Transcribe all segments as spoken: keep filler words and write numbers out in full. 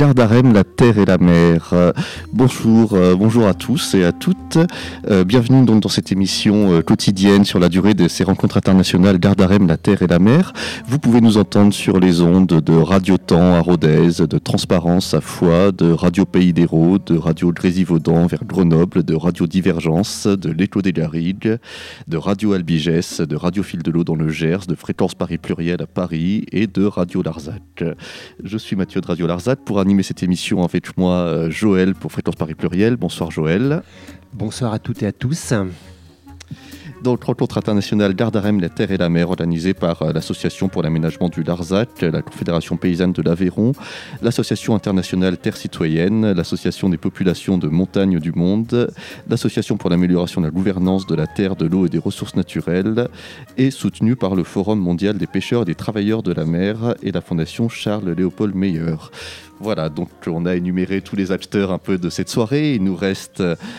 Gardarem, la terre et la mer. Euh, bonjour, euh, bonjour à tous et à toutes. Euh, bienvenue donc dans cette émission euh, quotidienne sur la durée de ces rencontres internationales Gardarem, la terre et la mer. Vous pouvez nous entendre sur les ondes de Radio Temps à Rodez, de Transparence à Foix, de Radio Pays d'Hérault, de Radio Grésivaudan vers Grenoble, de Radio Divergence, de l'Écho des Garrigues, de Radio Albigès, de Radio Fil de l'Eau dans le Gers, de Fréquence Paris Pluriel à Paris et de Radio Larzac. Je suis Mathieu de Radio Larzac. Pour animer cette émission, avec moi, Joël pour Fréquence Paris Pluriel. Bonsoir Joël. Bonsoir à toutes et à tous. Donc, rencontre internationale Gardarem, la terre et la mer, organisée par euh, l'Association pour l'aménagement du Larzac, la Confédération paysanne de l'Aveyron, l'Association internationale Terre citoyenne, l'Association des populations de montagne du monde, l'Association pour l'amélioration de la gouvernance de la terre, de l'eau et des ressources naturelles, et soutenue par le Forum mondial des pêcheurs et des travailleurs de la mer et la Fondation Charles-Léopold Meyer. Voilà, donc on a énuméré tous les acteurs un peu de cette soirée. Il nous reste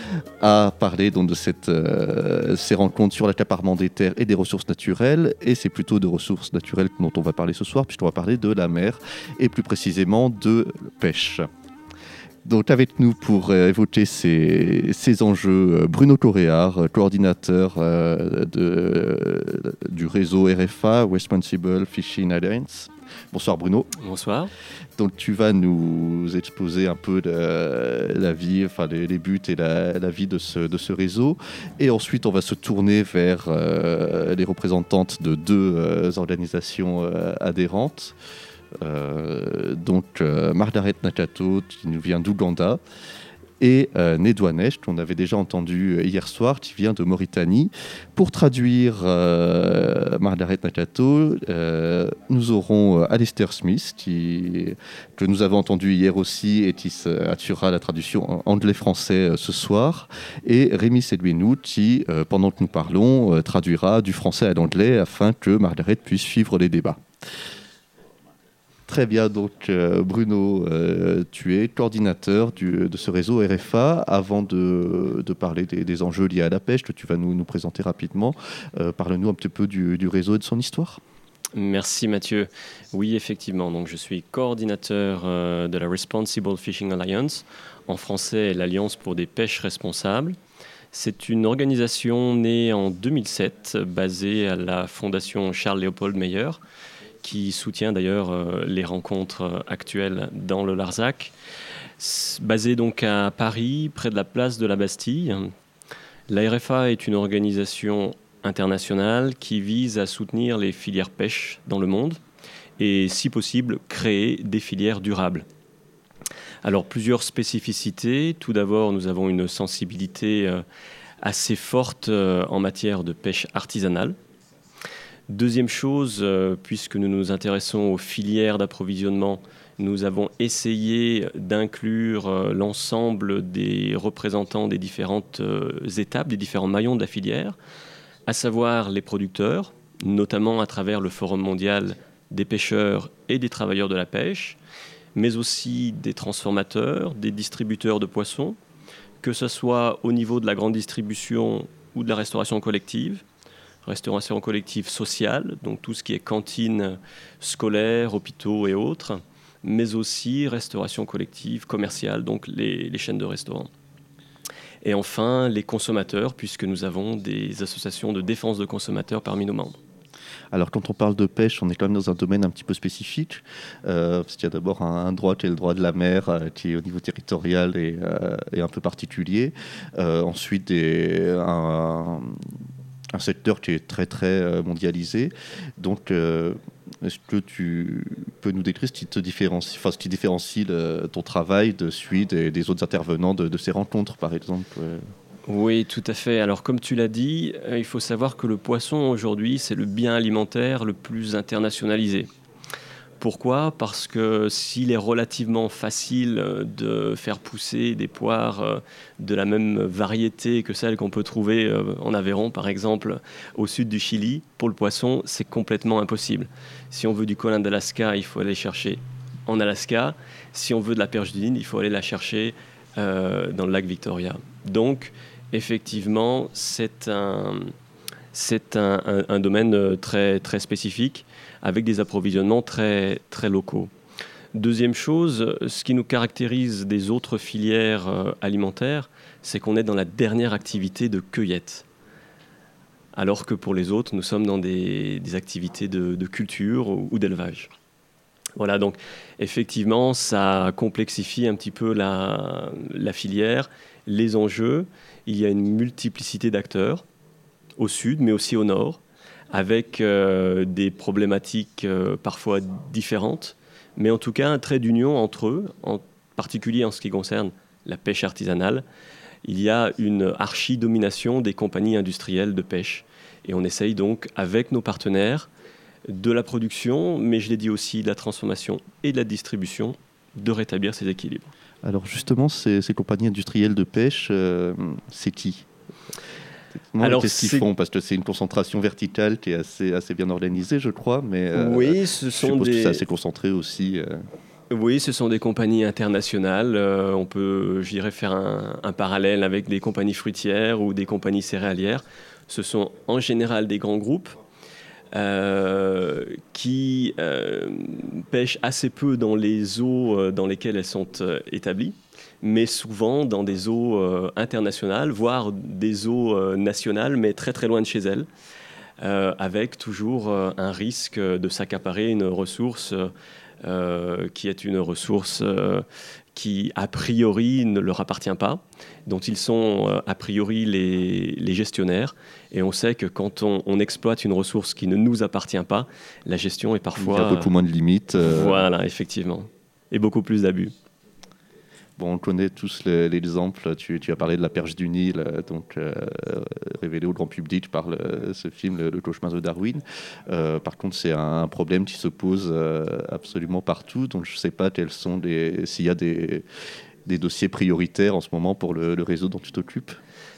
à parler donc de cette, euh, ces rencontres sur l'accaparement des terres et des ressources naturelles. Et c'est plutôt de ressources naturelles dont on va parler ce soir, puisqu'on va parler de la mer et plus précisément de pêche. Donc avec nous pour euh, évoquer ces, ces enjeux, euh, Bruno Coréard, euh, coordinateur euh, de, euh, du réseau R F A, Responsible Fishing Alliance. Bonsoir Bruno. Bonsoir. Donc tu vas nous exposer un peu la, la vie, enfin les, les buts et la, la vie de ce, de ce réseau. Et ensuite on va se tourner vers euh, les représentantes de deux euh, organisations euh, adhérentes. Euh, donc euh, Margaret Nakato qui nous vient d'Ouganda et euh, Nedouanesh qu'on avait déjà entendu hier soir qui vient de Mauritanie. Pour traduire euh, Margaret Nakato, euh, nous aurons euh, Alistair Smith qui, que nous avons entendu hier aussi et qui assurera la traduction anglais-français euh, ce soir, et Rémi Sedouinou qui, euh, pendant que nous parlons, euh, traduira du français à l'anglais afin que Margaret puisse suivre les débats. Très bien, donc euh, Bruno, euh, tu es coordinateur du, de ce réseau R F A. Avant de, de parler des, des enjeux liés à la pêche que tu vas nous, nous présenter rapidement, euh, parle-nous un petit peu du, du réseau et de son histoire. Merci Mathieu. Oui, effectivement, donc je suis coordinateur euh, de la Responsible Fishing Alliance, en français l'Alliance pour des pêches responsables. C'est une organisation née en deux mille sept, basée à la Fondation Charles-Léopold Meyer, qui soutient d'ailleurs euh, les rencontres euh, actuelles dans le Larzac. S- basée donc à Paris, près de la place de la Bastille. La R F A est une organisation internationale qui vise à soutenir les filières pêche dans le monde et, si possible, créer des filières durables. Alors, plusieurs spécificités. Tout d'abord, nous avons une sensibilité euh, assez forte euh, en matière de pêche artisanale. Deuxième chose, euh, puisque nous nous intéressons aux filières d'approvisionnement, nous avons essayé d'inclure euh, l'ensemble des représentants des différentes euh, étapes, des différents maillons de la filière, à savoir les producteurs, notamment à travers le Forum mondial des pêcheurs et des travailleurs de la pêche, mais aussi des transformateurs, des distributeurs de poissons, que ce soit au niveau de la grande distribution ou de la restauration collective, restauration collective sociale, donc tout ce qui est cantine scolaire, hôpitaux et autres, mais aussi restauration collective commerciale, donc les, les chaînes de restaurants. Et enfin, les consommateurs, puisque nous avons des associations de défense de consommateurs parmi nos membres. Alors, quand on parle de pêche, on est quand même dans un domaine un petit peu spécifique, euh, parce qu'il y a d'abord un, un droit qui est le droit de la mer, euh, qui est au niveau territorial et, euh, et un peu particulier. Euh, ensuite, des, un... un secteur qui est très très mondialisé. Donc, euh, est-ce que tu peux nous décrire ce qui te différencie, enfin, ce qui différencie le, ton travail de celui des, des autres intervenants de, de ces rencontres, par exemple? Oui, tout à fait. Alors, comme tu l'as dit, il faut savoir que le poisson, aujourd'hui, c'est le bien alimentaire le plus internationalisé. Pourquoi ? Parce que s'il est relativement facile de faire pousser des poires de la même variété que celles qu'on peut trouver en Aveyron, par exemple, au sud du Chili, pour le poisson, c'est complètement impossible. Si on veut du colin d'Alaska, il faut aller chercher en Alaska. Si on veut de la perche du Nil, il faut aller la chercher euh, dans le lac Victoria. Donc, effectivement, c'est un... C'est un, un, un domaine très, très spécifique avec des approvisionnements très, très locaux. Deuxième chose, ce qui nous caractérise des autres filières euh, alimentaires, c'est qu'on est dans la dernière activité de cueillette. Alors que pour les autres, nous sommes dans des, des activités de, de culture ou, ou d'élevage. Voilà, donc effectivement, ça complexifie un petit peu la, la filière, les enjeux. Il y a une multiplicité d'acteurs au sud, mais aussi au nord, avec euh, des problématiques euh, parfois différentes, mais en tout cas un trait d'union entre eux, en particulier en ce qui concerne la pêche artisanale. Il y a une archi-domination des compagnies industrielles de pêche. Et on essaye donc, avec nos partenaires, de la production, mais je l'ai dit aussi, de la transformation et de la distribution, de rétablir ces équilibres. Alors justement, ces, ces compagnies industrielles de pêche, euh, c'est qui ? Alors, qu'est-ce qu'ils font ? Parce que c'est une concentration verticale qui est assez, assez bien organisée, je crois, mais euh, oui, ce sont je suppose des... que c'est assez concentré aussi. Euh... Oui, ce sont des compagnies internationales. Euh, on peut, je dirais, faire un, un parallèle avec des compagnies fruitières ou des compagnies céréalières. Ce sont en général des grands groupes euh, qui euh, pêchent assez peu dans les eaux dans lesquelles elles sont euh, établies, mais souvent dans des eaux euh, internationales, voire des eaux euh, nationales, mais très très loin de chez elles, euh, avec toujours euh, un risque de s'accaparer une ressource euh, qui est une ressource euh, qui, a priori, ne leur appartient pas, dont ils sont, euh, a priori, les, les gestionnaires. Et on sait que quand on, on exploite une ressource qui ne nous appartient pas, la gestion est parfois... Il y a beaucoup moins de limites. Euh... Voilà, effectivement. Et beaucoup plus d'abus. Bon, on connaît tous les, l'exemple, tu, tu as parlé de la perche du Nil, donc euh, révélé au grand public par le, ce film, Le, le cauchemar de Darwin. Euh, par contre, c'est un problème qui se pose euh, absolument partout, donc je ne sais pas quels sont les, s'il y a des, des dossiers prioritaires en ce moment pour le, le réseau dont tu t'occupes.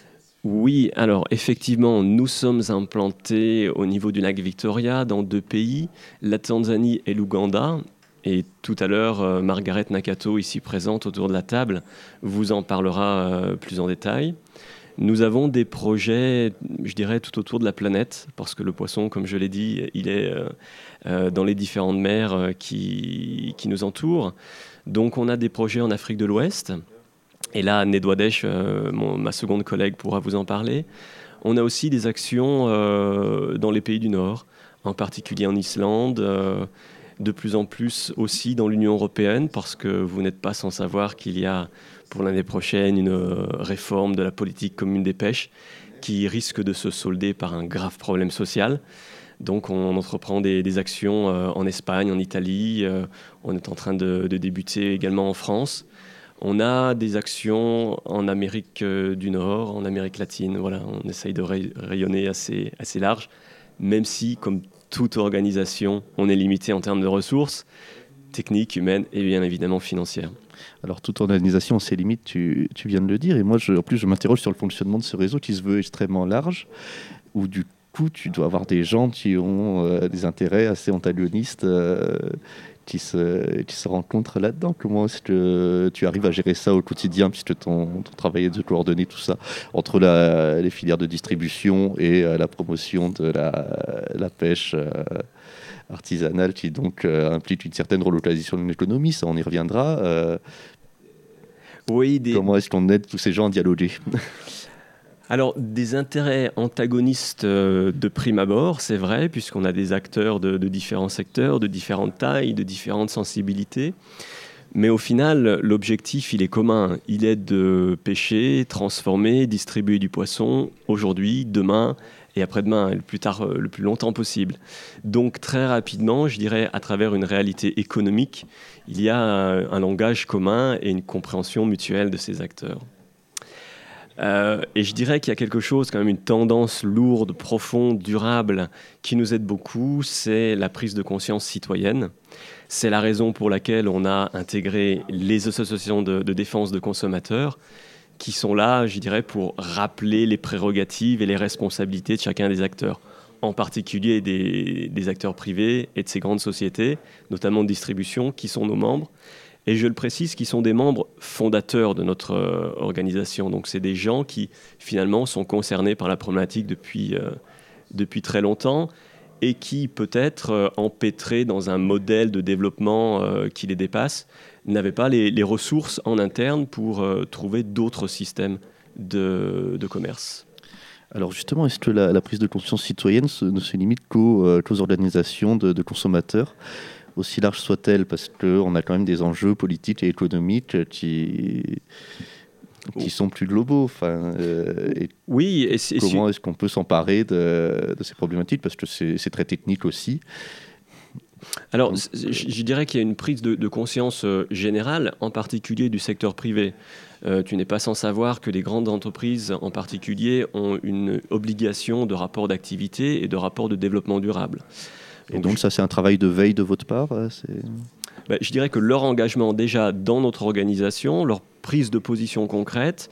Oui, alors effectivement, nous sommes implantés au niveau du lac Victoria dans deux pays, la Tanzanie et l'Ouganda. Et tout à l'heure, euh, Margaret Nakato, ici présente autour de la table, vous en parlera euh, plus en détail. Nous avons des projets, je dirais, tout autour de la planète, parce que le poisson, comme je l'ai dit, il est euh, euh, dans les différentes mers euh, qui, qui nous entourent. Donc on a des projets en Afrique de l'Ouest. Et là, Nedwadesh, euh, mon, ma seconde collègue, pourra vous en parler. On a aussi des actions euh, dans les pays du Nord, en particulier en Islande, euh, de plus en plus aussi dans l'Union européenne, parce que vous n'êtes pas sans savoir qu'il y a pour l'année prochaine une réforme de la politique commune des pêches qui risque de se solder par un grave problème social. Donc on entreprend des, des actions euh, en Espagne, en Italie, euh, on est en train de, de débuter également en France. On a des actions en Amérique du Nord, en Amérique latine. Voilà, on essaye de ray- rayonner assez, assez large, même si, comme toute organisation, on est limité en termes de ressources techniques, humaines et bien évidemment financières. Alors, toute organisation, c'est limite, tu, tu viens de le dire. Et moi, je, en plus, je m'interroge sur le fonctionnement de ce réseau qui se veut extrêmement large, où du coup, tu dois avoir des gens qui ont euh, des intérêts assez antagonistes euh, qui, se, qui se rencontrent là-dedans. Comment est-ce que tu arrives à gérer ça au quotidien, puisque ton, ton travail est de coordonner tout ça, entre la, les filières de distribution et euh, la promotion de la, la pêche euh, artisanale, qui donc euh, implique une certaine relocalisation de l'économie, ça on y reviendra. Euh, oui, des... Comment est-ce qu'on aide tous ces gens à dialoguer ? Alors, des intérêts antagonistes euh, de prime abord, c'est vrai, puisqu'on a des acteurs de, de différents secteurs, de différentes tailles, de différentes sensibilités. Mais au final, l'objectif, il est commun. Il est de pêcher, transformer, distribuer du poisson aujourd'hui, demain et après-demain, et le plus tard, le plus longtemps possible. Donc, très rapidement, je dirais, à travers une réalité économique, il y a un, un langage commun et une compréhension mutuelle de ces acteurs. Euh, et je dirais qu'il y a quelque chose, quand même une tendance lourde, profonde, durable, qui nous aide beaucoup, c'est la prise de conscience citoyenne. C'est la raison pour laquelle on a intégré les associations de, de défense de consommateurs, qui sont là, je dirais, pour rappeler les prérogatives et les responsabilités de chacun des acteurs, en particulier des, des acteurs privés et de ces grandes sociétés, notamment de distribution, qui sont nos membres. Et je le précise, qui sont des membres fondateurs de notre euh, organisation. Donc, c'est des gens qui, finalement, sont concernés par la problématique depuis, euh, depuis très longtemps et qui, peut-être euh, empêtrés dans un modèle de développement euh, qui les dépasse, n'avaient pas les, les ressources en interne pour euh, trouver d'autres systèmes de, de commerce. Alors justement, est-ce que la, la prise de conscience citoyenne se, ne se limite qu'aux, euh, qu'aux organisations de, de consommateurs, aussi larges soient-elles, parce qu'on a quand même des enjeux politiques et économiques qui, qui sont plus globaux. Enfin, euh, et oui, et c'est, comment est-ce qu'on peut s'emparer de, de ces problématiques, parce que c'est, c'est très technique aussi. Alors, je, je dirais qu'il y a une prise de, de conscience euh, générale, en particulier du secteur privé. Euh, tu n'es pas sans savoir que les grandes entreprises, en particulier, ont une obligation de rapport d'activité et de rapport de développement durable. Et donc, donc ça, c'est un travail de veille de votre part c'est... Ben, je dirais que leur engagement déjà dans notre organisation, leur prise de position concrète,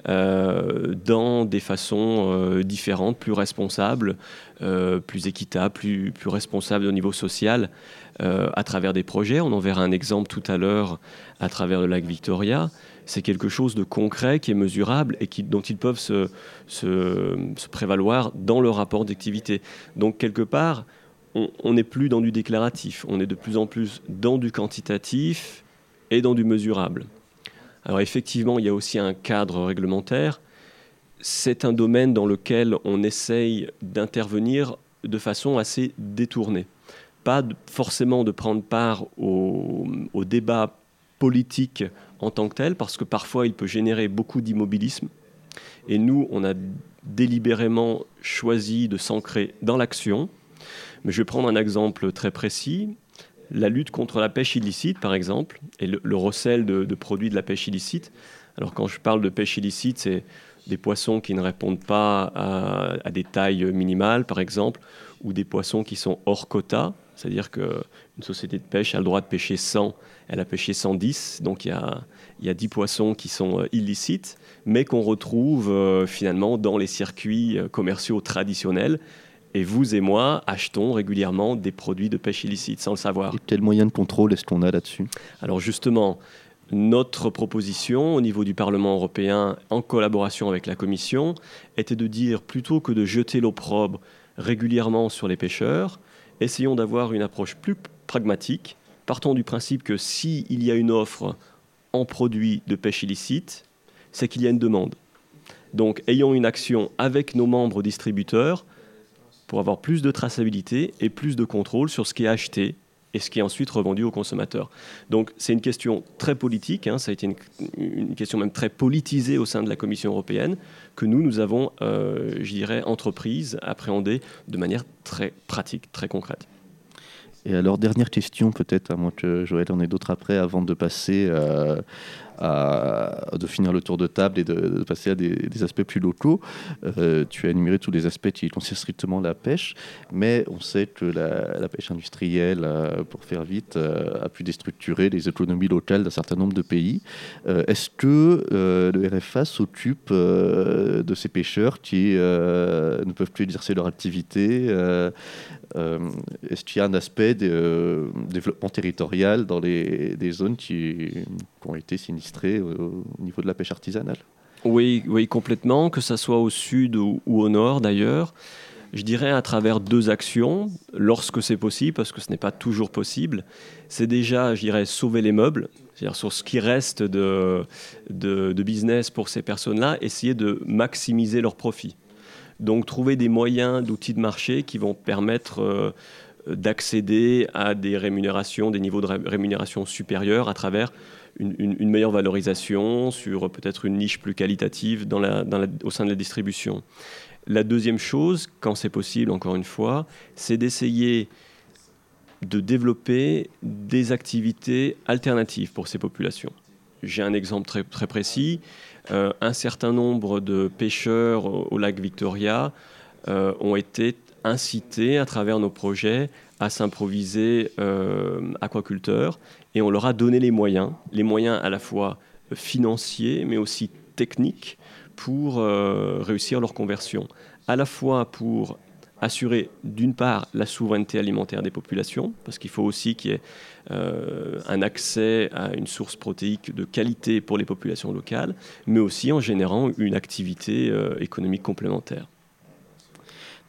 euh, dans des façons euh, différentes, plus responsables, euh, plus équitables, plus, plus responsables au niveau social, euh, à travers des projets. On en verra un exemple tout à l'heure à travers le lac Victoria. C'est quelque chose de concret qui est mesurable et qui, dont ils peuvent se, se, se prévaloir dans leur rapport d'activité. Donc, quelque part, on n'est plus dans du déclaratif, on est de plus en plus dans du quantitatif et dans du mesurable. Alors effectivement, il y a aussi un cadre réglementaire. C'est un domaine dans lequel on essaye d'intervenir de façon assez détournée. Pas de, forcément de prendre part au, au débat politique en tant que tel, parce que parfois il peut générer beaucoup d'immobilisme. Et nous, on a délibérément choisi de s'ancrer dans l'action. Mais je vais prendre un exemple très précis. La lutte contre la pêche illicite, par exemple, et le, le recel de, de produits de la pêche illicite. Alors, quand je parle de pêche illicite, c'est des poissons qui ne répondent pas à, à des tailles minimales, par exemple, ou des poissons qui sont hors quota. C'est-à-dire qu'une société de pêche a le droit de pêcher cent, elle a pêché cent dix, donc il y a, il y a dix poissons qui sont euh, illicites, mais qu'on retrouve euh, finalement dans les circuits euh, commerciaux traditionnels. Et vous et moi achetons régulièrement des produits de pêche illicite sans le savoir. Et quel moyen de contrôle est-ce qu'on a là-dessus ? Alors justement, notre proposition au niveau du Parlement européen, en collaboration avec la Commission, était de dire plutôt que de jeter l'opprobre régulièrement sur les pêcheurs, essayons d'avoir une approche plus pragmatique. Partons du principe que s'il y a une offre en produits de pêche illicite, c'est qu'il y a une demande. Donc ayons une action avec nos membres distributeurs pour avoir plus de traçabilité et plus de contrôle sur ce qui est acheté et ce qui est ensuite revendu aux consommateurs. Donc c'est une question très politique, hein, ça a été une, une question même très politisée au sein de la Commission européenne, que nous, nous avons, euh, je dirais, entreprise, appréhendée de manière très pratique, très concrète. Et alors, dernière question peut-être, à moins que Joël en ait d'autres après, avant de passer euh, à, de finir le tour de table et de, de passer à des, des aspects plus locaux. Euh, tu as énuméré tous les aspects qui concernent strictement la pêche, mais on sait que la, la pêche industrielle, euh, pour faire vite, euh, a pu déstructurer les économies locales d'un certain nombre de pays. Euh, est-ce que euh, le R F A s'occupe euh, de ces pêcheurs qui euh, ne peuvent plus exercer leur activité euh, euh, Est-ce qu'il y a un aspect de euh, développement territorial dans les, des zones qui, qui ont été sinistrées au, au niveau de la pêche artisanale ? Oui, oui, complètement, que ce soit au sud ou, ou au nord d'ailleurs. Je dirais à travers deux actions, lorsque c'est possible, parce que ce n'est pas toujours possible. C'est déjà, je dirais, sauver les meubles, c'est-à-dire sur ce qui reste de, de, de business pour ces personnes-là, essayer de maximiser leurs profits. Donc trouver des moyens d'outils de marché qui vont permettre euh, d'accéder à des rémunérations, des niveaux de ré- rémunération supérieurs à travers une, une, une meilleure valorisation sur peut-être une niche plus qualitative dans la, dans la, au sein de la distribution. La deuxième chose, quand c'est possible, encore une fois, c'est d'essayer de développer des activités alternatives pour ces populations. J'ai un exemple très, très précis. Euh, un certain nombre de pêcheurs au, au lac Victoria euh, ont été incités à travers nos projets à s'improviser euh, aquaculteurs et on leur a donné les moyens, les moyens à la fois financiers mais aussi techniques pour euh, réussir leur conversion, à la fois pour assurer d'une part la souveraineté alimentaire des populations, parce qu'il faut aussi qu'il y ait euh, un accès à une source protéique de qualité pour les populations locales, mais aussi en générant une activité euh, économique complémentaire.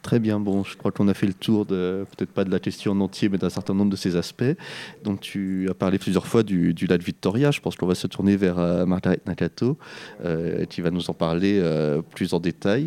Très bien, bon, je crois qu'on a fait le tour, de, peut-être pas de la question en entier, mais d'un certain nombre de ces aspects. Donc tu as parlé plusieurs fois du, du lac Victoria, je pense qu'on va se tourner vers euh, Margaret Nakato, euh, qui va nous en parler euh, plus en détail.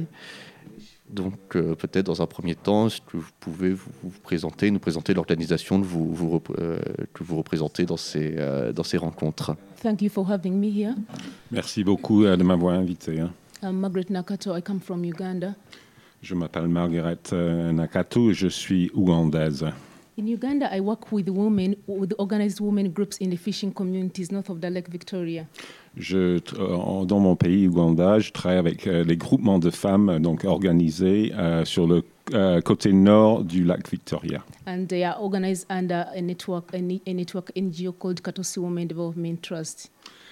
Donc euh, peut-être dans un premier temps, est-ce que vous pouvez vous, vous présenter, nous présenter l'organisation que vous, vous, euh, que vous représentez dans ces, euh, dans ces rencontres. Thank you for having me here. Merci beaucoup euh, de m'avoir invité. Hein. I'm Margaret Nakato. I come from Uganda. Je m'appelle Margaret euh, Nakato et je suis ougandaise. In Uganda, I work with women, with organized women groups in the fishing communities north of the Lake Victoria. Je, euh, dans mon pays, Ouganda, je travaille avec euh, les groupements de femmes donc organisés euh, sur le euh, côté nord du lac Victoria. And they are organized under a network, a, a network N G O called Katosi Women Development Trust.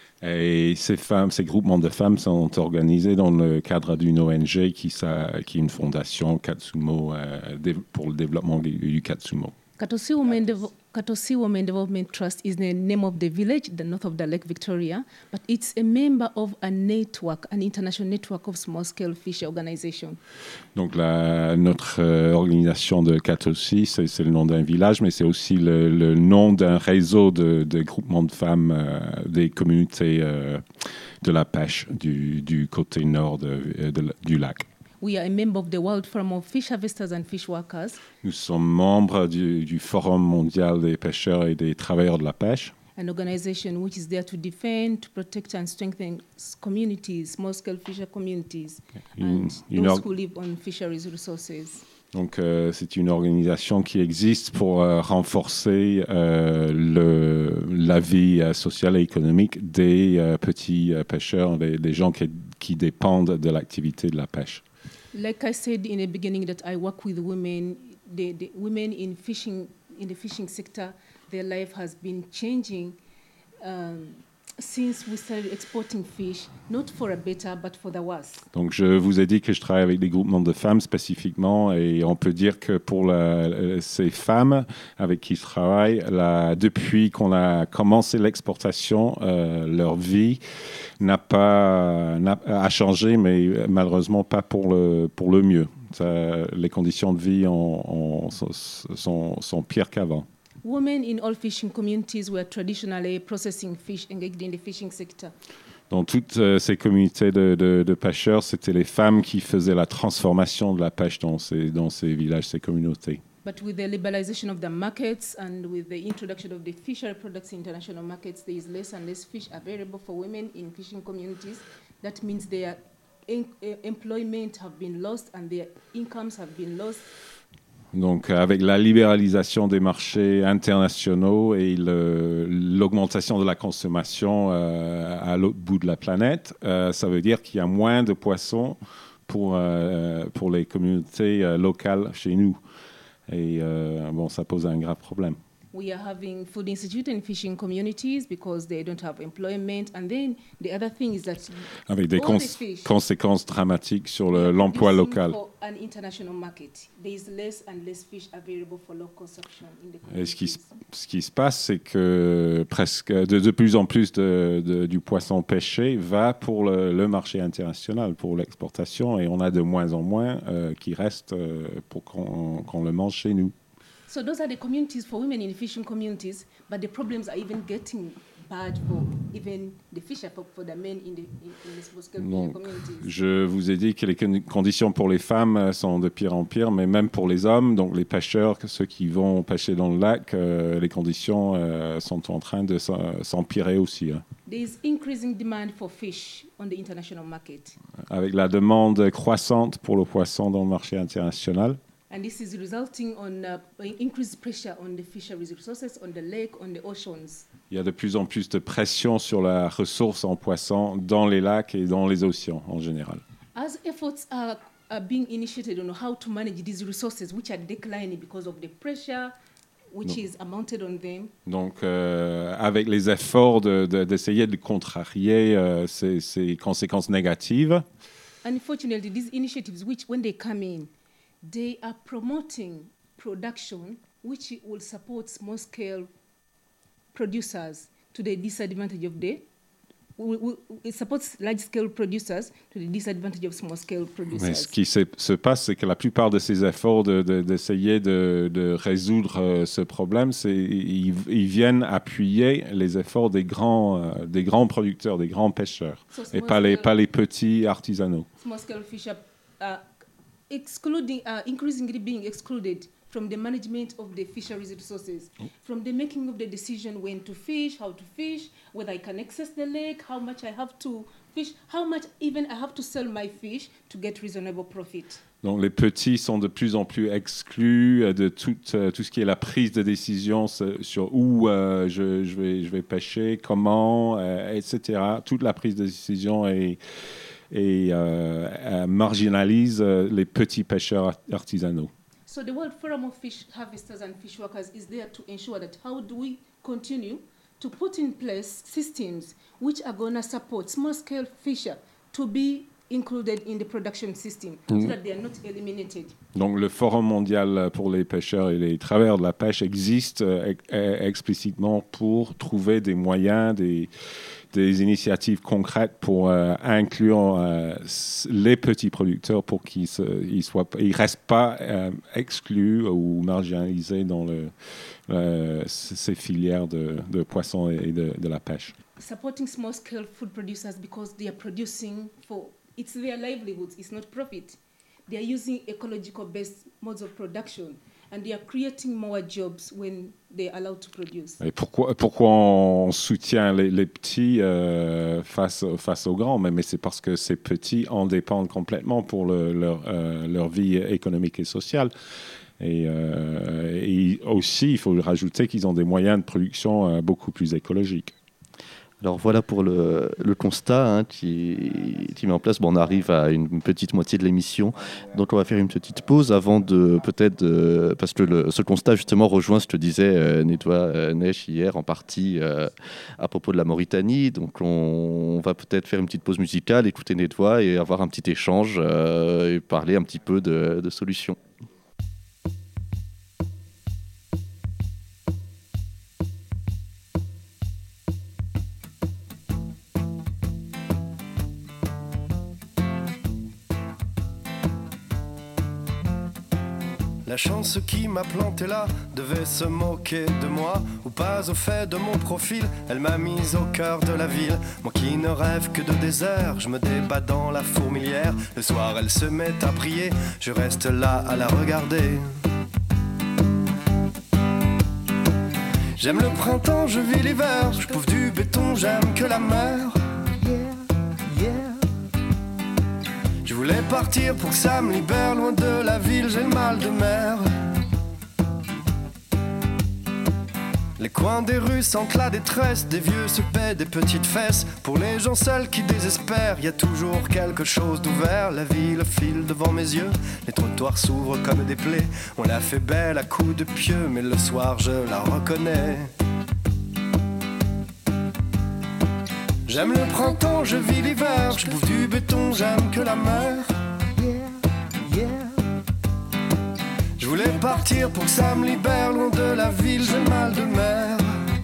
Et ces femmes, ces groupements de femmes sont organisés dans le cadre d'une O N G qui, ça, qui est une fondation Katsumo euh, pour le développement du Katsumo. Katosi Women, Devo- Katosi Women Development Trust is the name of the village, the north of the Lake Victoria, but it's a member of a network, an international network of small-scale fish organizations. Donc la, notre euh, organisation de Katosi, c'est, c'est le nom d'un village, mais c'est aussi le, le nom d'un réseau de, de groupements de femmes euh, des communautés euh, de la pêche du, du côté nord de, de, du lac. We are a member of the World Forum of Fish Harvesters and Fish Workers, Nous sommes membres du, du Forum mondial des pêcheurs et des travailleurs de la pêche, an organization which is there to defend, to protect and strengthen s- communities, small-scale fisher communities, Une- and une those org- who live on fisheries resources. Donc, euh, c'est une organisation qui existe pour euh, renforcer euh, le, la vie euh, sociale et économique des euh, petits euh, pêcheurs, des, des gens qui, qui dépendent de l'activité de la pêche. Like I said in the beginning, that I work with women. The, the women in fishing, in the fishing sector, their life has been changing um, since we started exporting fish, not for a better, but for the worse. Donc, je vous ai dit que je travaille avec des groupements de femmes spécifiquement, et on peut dire que pour la, ces femmes avec qui je travaille, la, depuis qu'on a commencé l'exportation, euh, leur vie n'a pas n'a, a changé, mais malheureusement pas pour le, pour le mieux. Ça, les conditions de vie ont, ont, sont, sont pires qu'avant. Women in all fishing communities were traditionally processing fish, engaged in the fishing sector. Dans toutes euh, ces communautés de, de, de pêcheurs, c'était les femmes qui faisaient la transformation de la pêche dans ces, dans ces villages, ces communautés. But with the liberalization of the markets and with the introduction of the fishery products in international markets, there is less and less fish available for women in fishing communities. That means their en- eh, employment have been lost and their incomes have been lost. Donc, avec la libéralisation des marchés internationaux et le, l'augmentation de la consommation euh, à l'autre bout de la planète, euh, ça veut dire qu'il y a moins de poissons pour, euh, pour les communautés euh, locales chez nous. Et euh, bon, ça pose un grave problème. We are having food insecurity in fishing communities because they don't have employment. And then the other thing is that Avec des all cons- the fish conséquences dramatiques sur we le, are l'emploi producing local. for an international market. There is less and less fish available for local consumption in the Et ce qui, se- communities. ce qui se passe, c'est que presque de, de plus en plus de, de- du poisson pêché va pour le, le marché international, pour l'exportation, et on a de moins en moins euh, qui restent euh, pour qu'on, qu'on le mange chez nous. So those are the communities for women in the fishing communities, but the problems are even getting bad for even the fisher, for, for the men in the, in, in the small-scale fishing Donc, communities. je vous ai dit que les con- conditions pour les femmes sont de pire en pire, mais même pour les hommes, donc les pêcheurs, ceux qui vont pêcher dans le lac, euh, les conditions euh, sont en train de s'en- s'empirer aussi, hein. There is increasing demand for fish on the international market, Avec la demande croissante pour le poisson dans le marché international. and this is resulting on uh, increased pressure on the fisheries resources, on the lake, on the oceans. Il y a de plus en plus de pression sur la ressource en poisson dans les lacs et dans les océans en général. As efforts are, are being initiated on how to manage these resources, which are declining because of the pressure which No. is mounted on them, Donc, euh, avec les efforts de- de- d'essayer de contrarier euh, ces, ces conséquences négatives, unfortunately, these initiatives, which when they come in, they are promoting production which will support small-scale producers to the disadvantage of the we, we, it supports large-scale producers to the disadvantage of small-scale producers. Mais ce qui se, se passe, c'est que la plupart de ces efforts de, de, d'essayer de, de résoudre euh, ce problème, c'est, ils, ils viennent appuyer les efforts des grands, euh, des grands producteurs, des grands pêcheurs, So et pas les, small-scale- pas les petits artisanaux. Small-scale fisher are excluding, uh, increasingly being excluded from the management of the fisheries resources, from the making of the decision when to fish, how to fish, whether I can access the lake, how much I have to fish, how much even I have to sell my fish to get reasonable profit. Donc les petits sont de plus en plus exclus euh, de tout, euh, tout ce qui est la prise de décision sur, sur où euh, je, je, vais, je vais pêcher, comment, euh, et cetera. Toute la prise de décision est, est, euh, euh, marginalise euh, les petits pêcheurs art- artisanaux. So the World Forum of Fish Harvesters and Fish Workers is there to ensure that how do we continue to put in place systems which are going to support small-scale fisher to be included in the production system so that they are not eliminated. Donc le Forum mondial pour les pêcheurs et les travailleurs de la pêche existe euh, ex- euh, explicitement pour trouver des moyens, des, des initiatives concrètes pour euh, inclure euh, s- les petits producteurs pour qu'ils ne soient pas, ils restent pas euh, exclus ou marginalisés dans le, euh, c- ces filières de, de poissons et de, de la pêche. Supporting small-scale food producers because they are producing for, it's their livelihoods, it's not profit. They are using ecological-based modes of production and they are creating more jobs when they are allowed to produce. Et pourquoi, pourquoi on soutient les, les petits euh, face, face aux grands? Mais, mais c'est parce que ces petits en dépendent complètement pour le- leur, euh, leur vie économique et sociale. Et, euh, et aussi, il faut rajouter qu'ils ont des moyens de production euh, beaucoup plus écologiques. Alors voilà pour le, le constat hein, qui, qui met en place. Bon, on arrive à une petite moitié de l'émission, donc on va faire une petite pause avant de peut-être de- parce que le- ce constat justement rejoint ce que disait euh, Nedwa euh, Nesh hier en partie euh, à propos de la Mauritanie. Donc on, on va peut-être faire une petite pause musicale, écouter Nedwa et avoir un petit échange euh, et parler un petit peu de, de solutions. La chance qui m'a planté là devait se moquer de moi, ou pas au fait de mon profil. Elle m'a mise au cœur de la ville. Moi qui ne rêve que de désert, je me débat dans la fourmilière. Le soir elle se met à prier, je reste là à la regarder. J'aime le printemps, je vis l'hiver, je pouffe du béton, j'aime que la mer. Je voulais partir pour que ça me libère, loin de la ville, j'ai le mal de mer. Les coins des rues sentent la détresse, des vieux se paient des petites fesses. Pour les gens seuls qui désespèrent, y a toujours quelque chose d'ouvert. La ville file devant mes yeux, les trottoirs s'ouvrent comme des plaies. On l'a fait belle à coups de pieux, mais le soir je la reconnais. J'aime le printemps, je vis l'hiver, je bouffe du béton, j'aime que la mer. Je voulais partir pour que ça me libère, loin de la ville, j'ai le mal de mer.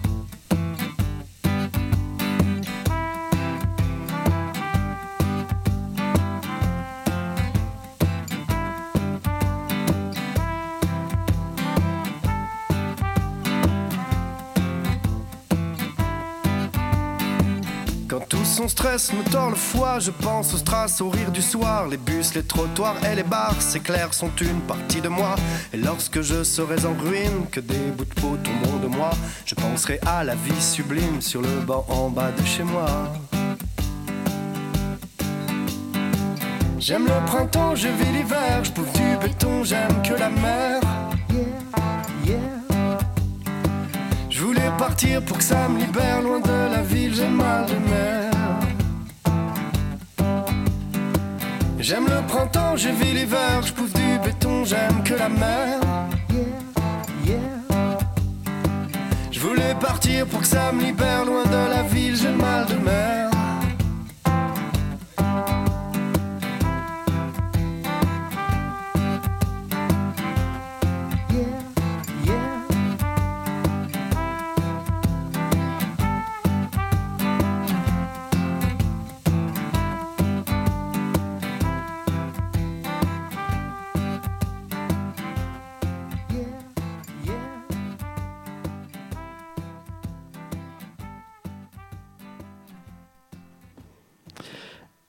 Quand tout son stress me tord le foie, je pense au strass, au rire du soir. Les bus, les trottoirs et les bars s'éclairent, sont une partie de moi. Et lorsque je serai en ruine, que des bouts de peau tomberont de moi, je penserai à la vie sublime sur le banc en bas de chez moi. J'aime le printemps, je vis l'hiver, je bouffe du béton, j'aime que la mer. Je voulais partir pour que ça me libère, loin de la ville, j'ai le mal de mer. J'aime le printemps, je vis l'hiver, je bouffe du béton, j'aime que la mer. Je voulais partir pour que ça me libère, loin de la ville, j'ai le mal de mer.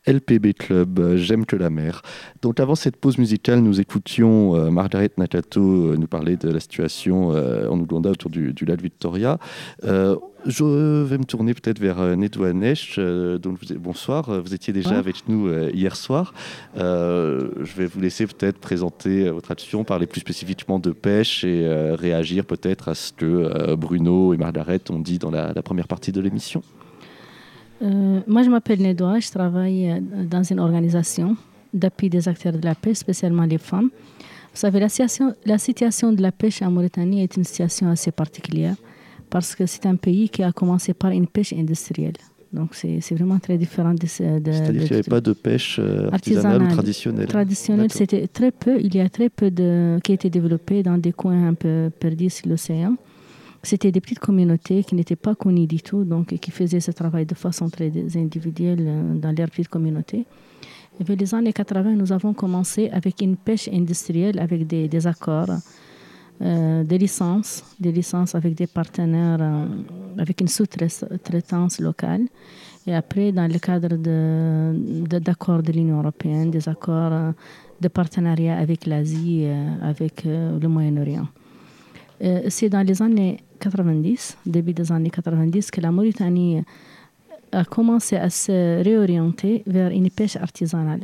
L P B Club, euh, J'aime que la mer. Donc avant cette pause musicale, nous écoutions euh, Margaret Nakato euh, nous parler de la situation euh, en Ouganda autour du, du lac Victoria. Euh, je vais me tourner peut-être vers euh, Nedouan Nesh. Euh, donc vous, bonsoir, vous étiez déjà ouais. avec nous euh, hier soir. Euh, je vais vous laisser peut-être présenter votre action, parler plus spécifiquement de pêche et euh, réagir peut-être à ce que euh, Bruno et Margaret ont dit dans la, la première partie de l'émission. Euh, moi, je m'appelle Nedouan, je travaille dans une organisation d'appui des acteurs de la pêche, spécialement les femmes. Vous savez, la situation, la situation de la pêche en Mauritanie est une situation assez particulière parce que c'est un pays qui a commencé par une pêche industrielle. Donc, c'est, c'est vraiment très différent de... de C'est-à-dire de, qu'il n'y avait pas de pêche euh, artisanale ou traditionnelle. Traditionnelle, D'accord. C'était très peu. Il y a très peu de, qui a été développé dans des coins un peu perdus sur l'océan. C'était des petites communautés qui n'étaient pas connues du tout, donc qui faisaient ce travail de façon très individuelle dans leurs petites communautés. Et vers les années quatre-vingts, nous avons commencé avec une pêche industrielle, avec des, des accords, euh, des licences, des licences avec des partenaires, euh, avec une sous-traitance locale. Et après, dans le cadre de, de, d'accords de l'Union européenne, des accords euh, de partenariat avec l'Asie, euh, avec euh, le Moyen-Orient. Euh, c'est dans les années quatre-vingt-dix, début des années quatre-vingt-dix, que la Mauritanie a commencé à se réorienter vers une pêche artisanale.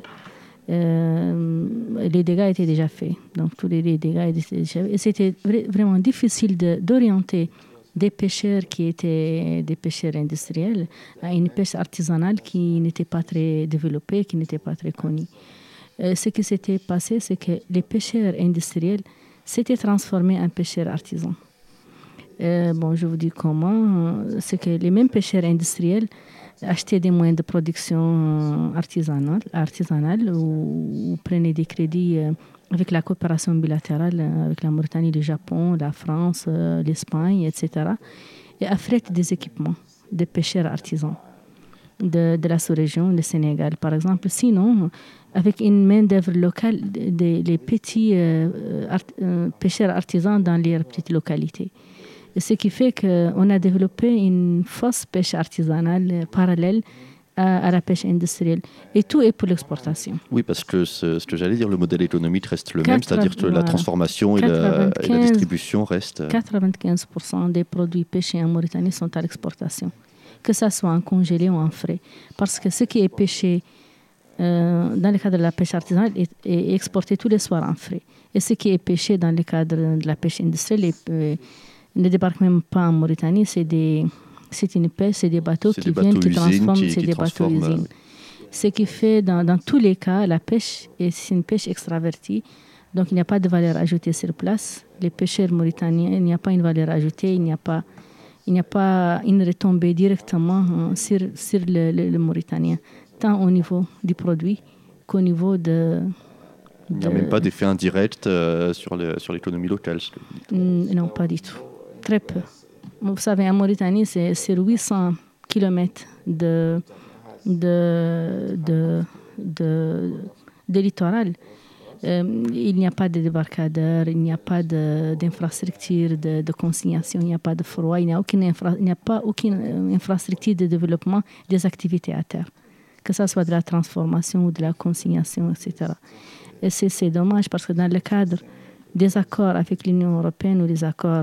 Euh, les dégâts étaient déjà faits, donc tous les dégâts étaient déjà faits. Et c'était vra- vraiment difficile de, d'orienter des pêcheurs qui étaient des pêcheurs industriels à une pêche artisanale qui n'était pas très développée, qui n'était pas très connue. Euh, ce qui s'était passé, c'est que les pêcheurs industriels s'étaient transformés en pêcheurs artisans. Euh, bon, je vous dis comment. C'est que les mêmes pêcheurs industriels achetaient des moyens de production artisanale, artisanale ou, ou prenaient des crédits euh, avec la coopération bilatérale avec la Mauritanie, le Japon, la France, euh, l'Espagne, et cetera. Et affrètent des équipements de pêcheurs artisans de, de la sous-région, le Sénégal, par exemple. Sinon, avec une main-d'œuvre locale, des, les petits euh, art, euh, pêcheurs artisans dans les petites localités. Et ce qui fait qu'on a développé une fausse pêche artisanale parallèle à, à la pêche industrielle. Et tout est pour l'exportation. Oui, parce que ce, ce que j'allais dire, le modèle économique reste le même, c'est-à-dire que voilà. la transformation et la, et la distribution restent... quatre-vingt-quinze pour cent des produits pêchés en Mauritanie sont à l'exportation, que ça soit en congelé ou en frais. Parce que ce qui est pêché euh, dans le cadre de la pêche artisanale est, est exporté tous les soirs en frais. Et ce qui est pêché dans le cadre de la pêche industrielle est, euh, ne débarque même pas en Mauritanie. C'est, des, c'est une pêche, c'est des bateaux c'est qui des viennent, bateaux qui transforment, qui, c'est qui des bateaux usines. Ce qui fait, dans, dans tous les cas, la pêche, est, c'est une pêche extravertie. Donc, il n'y a pas de valeur ajoutée sur place. Les pêcheurs mauritaniens, il n'y a pas une valeur ajoutée, il n'y a pas... Il n'y a pas une retombée directement hein, sur, sur le, le, le Mauritanien, tant au niveau du produit qu'au niveau de... de... Il n'y a même pas d'effet indirect euh, sur, le, sur l'économie locale. Non, pas du tout. Très peu. Vous savez, en Mauritanie, c'est sur huit cents kilomètres de, de, de, de, de littoral. Euh, il n'y a pas de débarcadère, il n'y a pas de, d'infrastructure de, de consignation, il n'y a pas de froid, il n'y a, aucune infra, il n'y a pas aucune infrastructure de développement des activités à terre, que ce soit de la transformation ou de la consignation, et cetera. Et c'est, c'est dommage parce que dans le cadre des accords avec l'Union européenne ou des accords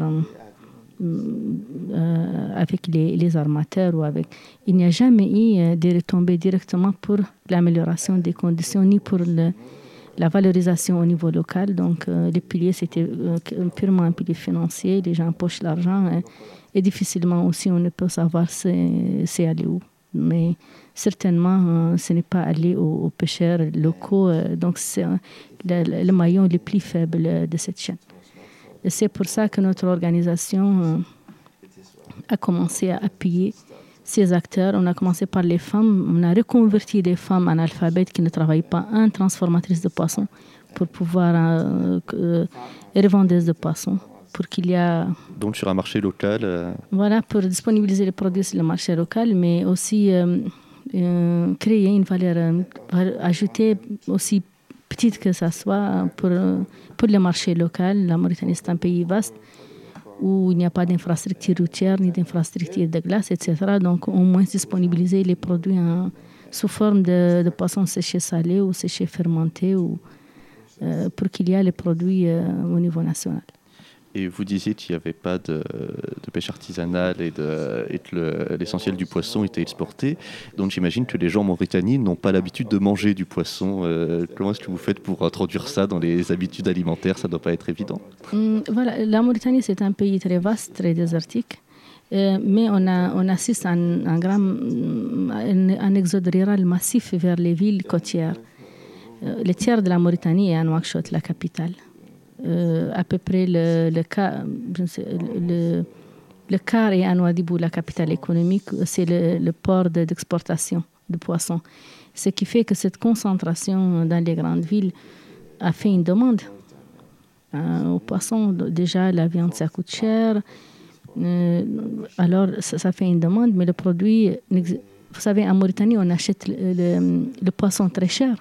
euh, avec les, les armateurs, ou avec, il n'y a jamais eu euh, de retombées directement pour l'amélioration des conditions ni pour le la valorisation au niveau local. Donc, euh, les piliers, c'était euh, purement un pilier financier. Les gens pochent l'argent. Hein, et difficilement aussi, on ne peut savoir c'est, c'est aller où. Mais certainement, euh, ce n'est pas aller aux, aux pêcheurs locaux. Euh, donc, c'est euh, le, le maillon le plus faible de cette chaîne. Et c'est pour ça que notre organisation euh, a commencé à appuyer ces acteurs. On a commencé par les femmes. On a reconverti les femmes analphabètes qui ne travaillent pas en transformatrices de poissons pour pouvoir euh, euh, revendeuses de poissons. Pour qu'il y a... Donc sur un marché local euh... Voilà, pour disponibiliser les produits sur le marché local, mais aussi euh, euh, créer une valeur euh, ajoutée aussi petite que ça soit pour, pour le marché local. La Mauritanie, c'est un pays vaste où il n'y a pas d'infrastructure routière ni d'infrastructure de glace, et cetera. Donc, au moins disponibiliser les produits en, sous forme de, de poissons séchés salés ou séchés fermentés ou, euh, pour qu'il y ait les produits euh, au niveau national. Et vous disiez qu'il n'y avait pas de, de pêche artisanale et, de, et que le, l'essentiel du poisson était exporté. Donc j'imagine que les gens en Mauritanie n'ont pas l'habitude de manger du poisson. Euh, comment est-ce que vous faites pour introduire ça dans les habitudes alimentaires? Ça ne doit pas être évident. Hum, voilà, la Mauritanie, c'est un pays très vaste, très désertique. Euh, mais on, a, on assiste à un, un, grand, un, un exode rural massif vers les villes côtières. Euh, le tiers de la Mauritanie est à Nouakchott, la capitale. Euh, à peu près le, le, quart, le, le quart est à Nouadhibou, la capitale économique, c'est le, le port de, d'exportation de poissons. Ce qui fait que cette concentration dans les grandes villes a fait une demande euh, aux poissons. Déjà, la viande, ça coûte cher. Euh, alors, ça, ça fait une demande, mais le produit, vous savez, en Mauritanie, on achète le, le, le poisson très cher.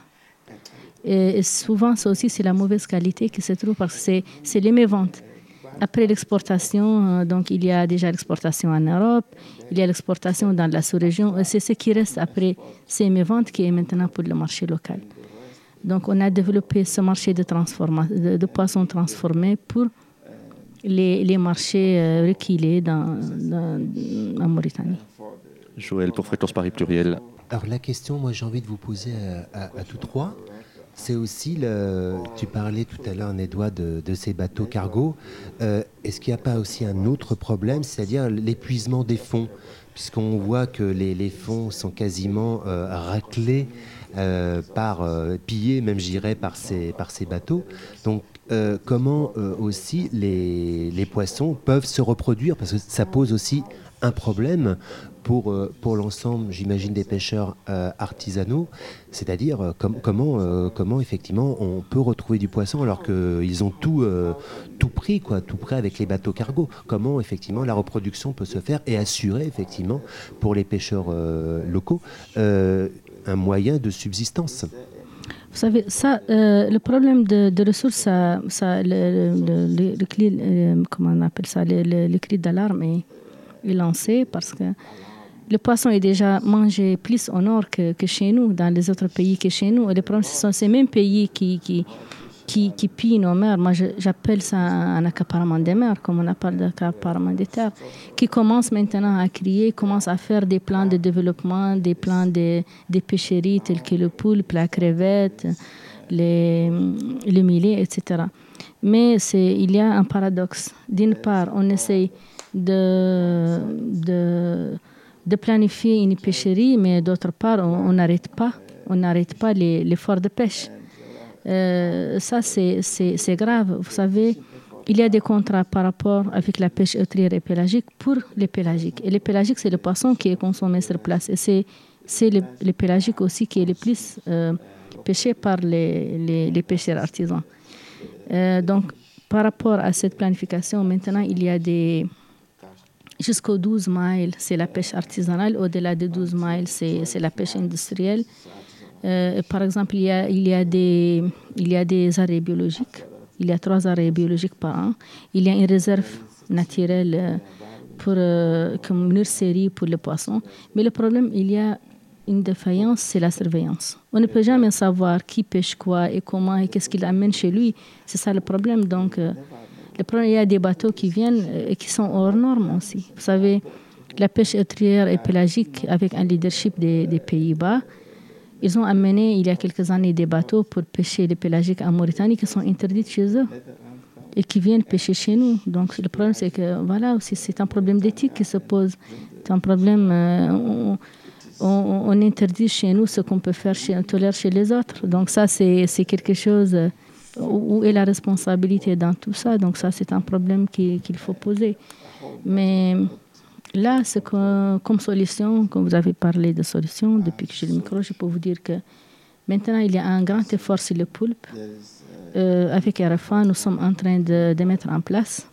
Et souvent, ça aussi, c'est la mauvaise qualité qui se trouve parce que c'est, c'est les méventes. Après l'exportation, euh, donc il y a déjà l'exportation en Europe, il y a l'exportation dans la sous-région. Et c'est ce qui reste après ces méventes qui est maintenant pour le marché local. Donc, on a développé ce marché de, transforma- de, de poissons transformés pour les, les marchés euh, reculés dans, dans, en Mauritanie. Joël, pour Fréquence Paris Pluriel. Alors la question, moi j'ai envie de vous poser à, à, à tous trois. C'est aussi, le, tu parlais tout à l'heure, Nédois, de, de ces bateaux cargo. Euh, est-ce qu'il n'y a pas aussi un autre problème, c'est-à-dire l'épuisement des fonds, puisqu'on voit que les, les fonds sont quasiment euh, raclés, euh, par, euh, pillés même, je dirais, par ces, par ces bateaux. Donc, euh, comment euh, aussi les, les poissons peuvent se reproduire, parce que ça pose aussi un problème pour, euh, pour l'ensemble, j'imagine, des pêcheurs euh, artisanaux, c'est-à-dire euh, com- comment, euh, comment effectivement on peut retrouver du poisson alors qu'ils ont tout, euh, tout pris, quoi, tout prêt avec les bateaux cargo. Comment effectivement la reproduction peut se faire et assurer effectivement pour les pêcheurs euh, locaux euh, un moyen de subsistance. Vous savez, ça, euh, le problème de, de ressources, ça, ça, le, le, le, le, cri, euh, comment on appelle ça, le, le, le cri d'alarme est, est lancé parce que le poisson est déjà mangé plus au nord que, que chez nous, dans les autres pays que chez nous. Et le problème, ce sont ces mêmes pays qui, qui, qui, qui pillent nos mers. Moi, je, j'appelle ça un accaparement des mers, comme on appelle l'accaparement des terres, qui commence maintenant à crier, commence à faire des plans de développement, des plans de, de pêcheries tels que le poulpe, la crevette, les, le millet, et cetera. Mais c'est, il y a un paradoxe. D'une part, on essaye de... de de planifier une pêcherie, mais d'autre part, on n'arrête pas, on n'arrête pas les, l'effort de pêche. Euh, ça, c'est, c'est, c'est grave. Vous savez, il y a des contrats par rapport avec la pêche hôtelière et pélagique pour les pélagiques. Et les pélagiques, c'est le poisson qui est consommé sur place. Et c'est, c'est le, le pélagique aussi qui est le plus euh, pêché par les, les, les pêcheurs artisans. Euh, donc, par rapport à cette planification, maintenant, il y a des... Jusqu'aux douze miles, c'est la pêche artisanale. Au-delà de douze miles, c'est, c'est la pêche industrielle. Euh, par exemple, il y, a, il, y a des, il y a des arrêts biologiques. Il y a trois arrêts biologiques par an. Il y a une réserve naturelle pour, euh, comme nurserie pour les poissons. Mais le problème, il y a une défaillance, c'est la surveillance. On ne peut jamais savoir qui pêche quoi et comment et qu'est-ce qu'il amène chez lui. C'est ça le problème. Donc... Euh, Le problème, il y a des bateaux qui viennent et qui sont hors normes aussi. Vous savez, la pêche hôtelière et pélagique, avec un leadership des, des Pays-Bas, ils ont amené il y a quelques années des bateaux pour pêcher les pélagiques en Mauritanie qui sont interdits chez eux et qui viennent pêcher chez nous. Donc le problème, c'est que voilà, aussi, c'est un problème d'éthique qui se pose. C'est un problème, euh, on, on, on interdit chez nous ce qu'on peut faire, chez, on tolère chez les autres. Donc ça, c'est, c'est quelque chose... Euh, Où est la responsabilité dans tout ça? Donc ça, c'est un problème qui, qu'il faut poser. Mais là, c'est que, comme solution, comme vous avez parlé de solution, depuis que j'ai le micro, je peux vous dire que maintenant, il y a un grand effort sur le poulpe. Euh, avec R F A, nous sommes en train de, de mettre en place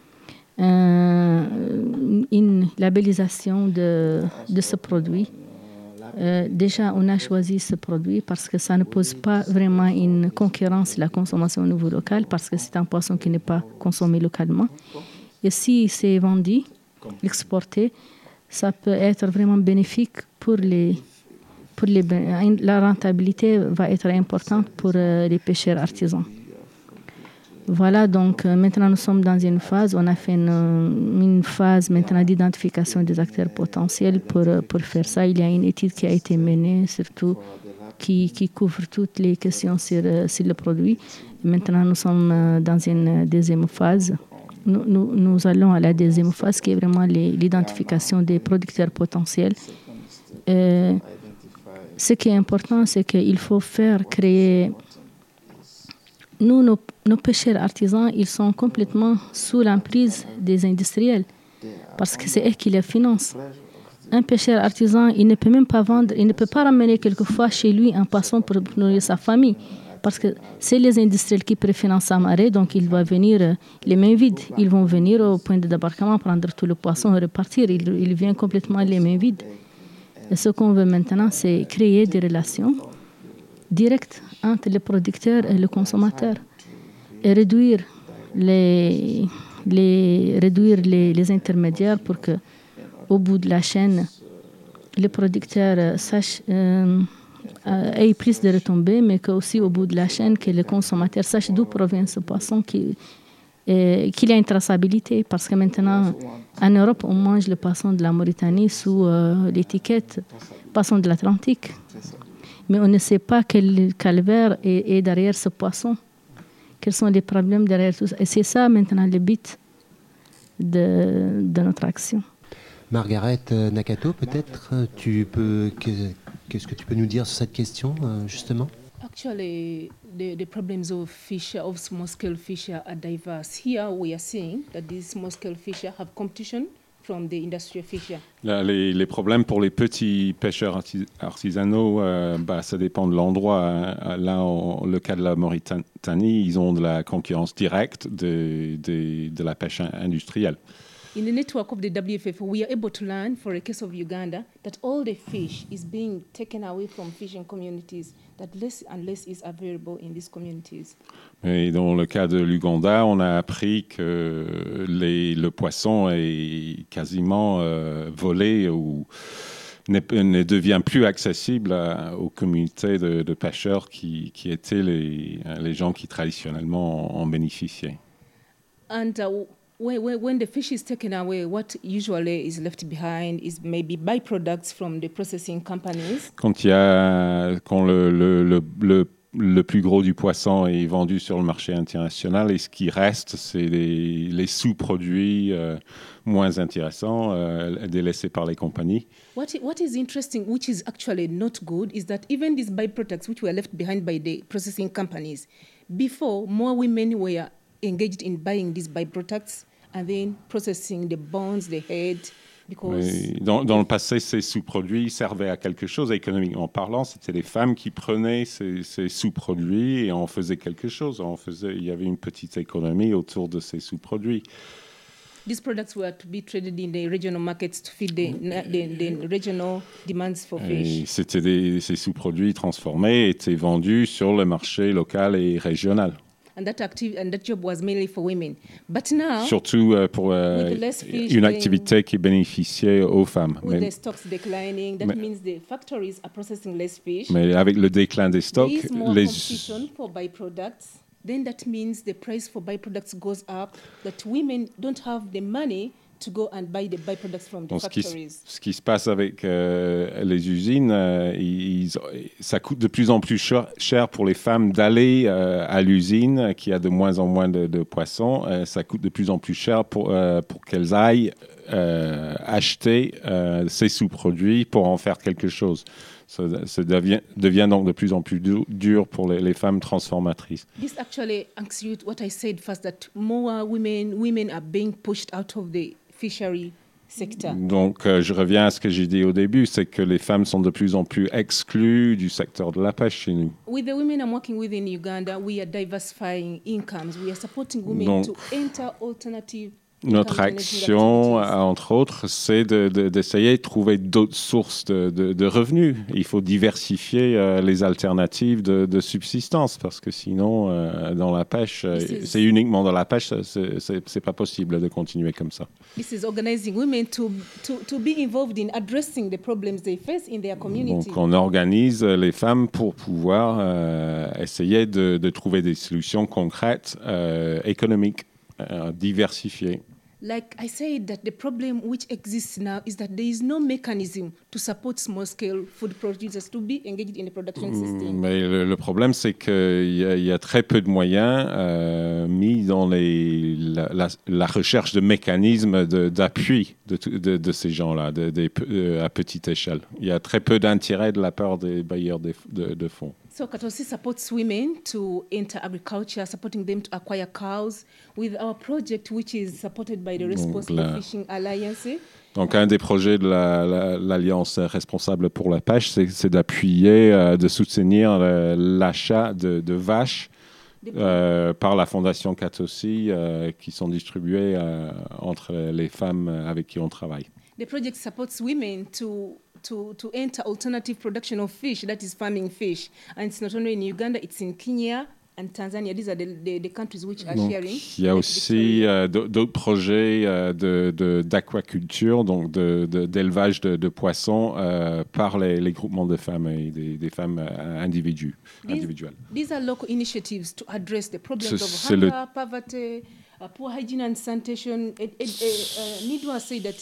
euh, une labellisation de, de ce produit. Euh, déjà, on a choisi ce produit parce que ça ne pose pas vraiment une concurrence la consommation au niveau local parce que c'est un poisson qui n'est pas consommé localement. Et si c'est vendu, exporté, ça peut être vraiment bénéfique pour les, pour les, la rentabilité va être importante pour euh, les pêcheurs artisans. Voilà, donc euh, maintenant nous sommes dans une phase, on a fait une, une phase maintenant d'identification des acteurs potentiels pour, pour faire ça. Il y a une étude qui a été menée, surtout qui, qui couvre toutes les questions sur, sur le produit. Maintenant nous sommes euh, dans une deuxième phase. Nous, nous, nous allons à la deuxième phase qui est vraiment les, l'identification des producteurs potentiels. Euh, ce qui est important, c'est qu'il faut faire créer... Nous, nos, nos pêcheurs artisans, ils sont complètement sous l'emprise des industriels parce que c'est eux qui les financent. Un pêcheur artisan, il ne peut même pas vendre, il ne peut pas ramener quelquefois chez lui un poisson pour nourrir sa famille parce que c'est les industriels qui préfinancent sa marée, donc il doit venir les mains vides. Ils vont venir au point de débarquement, prendre tout le poisson et repartir. Il, il vient complètement les mains vides. Et ce qu'on veut maintenant, c'est créer des relations directes entre les producteurs et le consommateur et réduire les, les, réduire les, les intermédiaires pour que, au bout de la chaîne, les producteurs sachent, euh, euh, aient plus de retombées, mais qu'aussi au bout de la chaîne, que le consommateur sache d'où provient ce poisson, qui, et, qu'il y a une traçabilité. Parce que maintenant, en Europe, on mange le poisson de la Mauritanie sous euh, l'étiquette poisson de l'Atlantique. Mais on ne sait pas quel calvaire est, est derrière ce poisson. Quels sont les problèmes derrière tout ça. Et c'est ça maintenant le but de, de notre action. Margaret Nakato, peut-être, tu peux, qu'est-ce que tu peux nous dire sur cette question, justement? Actually, the, the problems of fish, of small-scale fish are diverse. Here we are seeing that these small-scale fish have competition from the industrial fisher. Là, les, les problèmes pour les petits pêcheurs artis- artisanaux, euh, bah, ça dépend de l'endroit. Là, en, le cas de la Mauritanie, ils ont de la concurrence directe de, de, de la pêche industrielle. In the network of the W F F, we are able to learn, for a case of Uganda, that all the fish is being taken away from fishing communities, that less and less is available in these communities. Et dans le cas de l'Ouganda, on a appris que les, le poisson est quasiment euh, volé ou ne, ne devient plus accessible à, aux communautés de, de pêcheurs qui, qui étaient les, les gens qui traditionnellement en bénéficiaient. And uh, when, when the fish is taken away, what usually is left behind is maybe byproducts from the processing companies. Quand, il y a, quand le, le, le, le le plus gros du poisson est vendu sur le marché international et ce qui reste, c'est les, les sous-produits euh, moins intéressants euh, délaissés par les compagnies. What, what is interesting, which is actually not good, is that even these byproducts which were left behind by the processing companies, before more women were engaged in buying these byproducts and then processing the bones, the head. Dans, dans le passé, ces sous-produits servaient à quelque chose, économiquement parlant. C'était les femmes qui prenaient ces, ces sous-produits et en faisaient quelque chose. On faisait, il y avait une petite économie autour de ces sous-produits. These products were to be traded in the regional markets to feed the, the, the regional demands for fish. Et c'était des, ces sous-produits transformés étaient vendus sur le marché local et régional. And that, active, and that job was mainly for women. But now, surtout euh, pour euh, une activité qui bénéficiait aux femmes. With mais, the stocks declining, that mais, means the factories are processing less fish. Mais avec le déclin des stocks, there is more les competition for byproducts. Then that means the price for byproducts goes up. That women don't have the money to go and buy the byproducts from the Donc, factories. Ce qui, ce qui se passe avec euh, les usines, euh, ils, ça coûte de plus en plus cher, cher pour les femmes d'aller euh, à l'usine, qui a de moins en moins de, de poissons. Euh, ça coûte de plus en plus cher pour, euh, pour qu'elles aillent euh, acheter euh, ces sous-produits pour en faire quelque chose. Ça, ça devient, devient donc de plus en plus dur pour les, les femmes transformatrices. This actually answers what I said first, that more women, women are being pushed out of the fishery sector. Donc, euh, je reviens à ce que j'ai dit au début, c'est que les femmes sont de plus en plus exclues du secteur de la pêche chez nous. With the women I'm working with in Uganda, we are diversifying incomes. We are supporting women Donc, to enter alternative Notre action, entre autres, c'est de, de, d'essayer de trouver d'autres sources de, de, de revenus. Il faut diversifier euh, les alternatives de, de subsistance, parce que sinon, euh, dans la pêche, euh, c'est uniquement dans la pêche, c'est, c'est, c'est pas possible de continuer comme ça. This is organizing women to, to, to be involved in addressing the problems they face in their community. Donc, on organise les femmes pour pouvoir euh, essayer de, de trouver des solutions concrètes, euh, économiques, euh, diversifiées. Like I said, that the problem which exists now is that there is no mechanism to support small-scale food producers to be engaged in the production system. Mais le, le problème, c'est qu'il y, y a très peu de moyens euh, mis dans les, la, la, la recherche de mécanismes de, d'appui de, de, de ces gens-là, de, de, de, à petite échelle. Il y a très peu d'intérêt de la part des bailleurs de, de, de fonds. So Katosi supports women to enter agriculture, supporting them to acquire cows with our project, which is supported by the Responsible la... Fishing Alliance. Donc, un des projets de la, la, l'Alliance responsable pour la pêche, c'est, c'est d'appuyer, euh, de soutenir le, l'achat de, de vaches euh, par la Fondation Katosi, euh, qui sont distribuées euh, entre les femmes avec qui on travaille. The project supports women to To, to enter alternative production of fish, that is farming fish. And it's not only in Uganda, it's in Kenya and Tanzania. These are the, the, the countries which are donc, sharing. Il y a aussi euh, d'autres projets euh, de, de, d'aquaculture, donc de, de, d'élevage de, de poissons euh, par les, les groupements de femmes et des, des femmes euh, individus, these, individuelles. These are local initiatives to address the problems c'est, of hunger, le... poverty, uh, poor hygiene and sanitation. It, it, uh, uh, Nidwa said that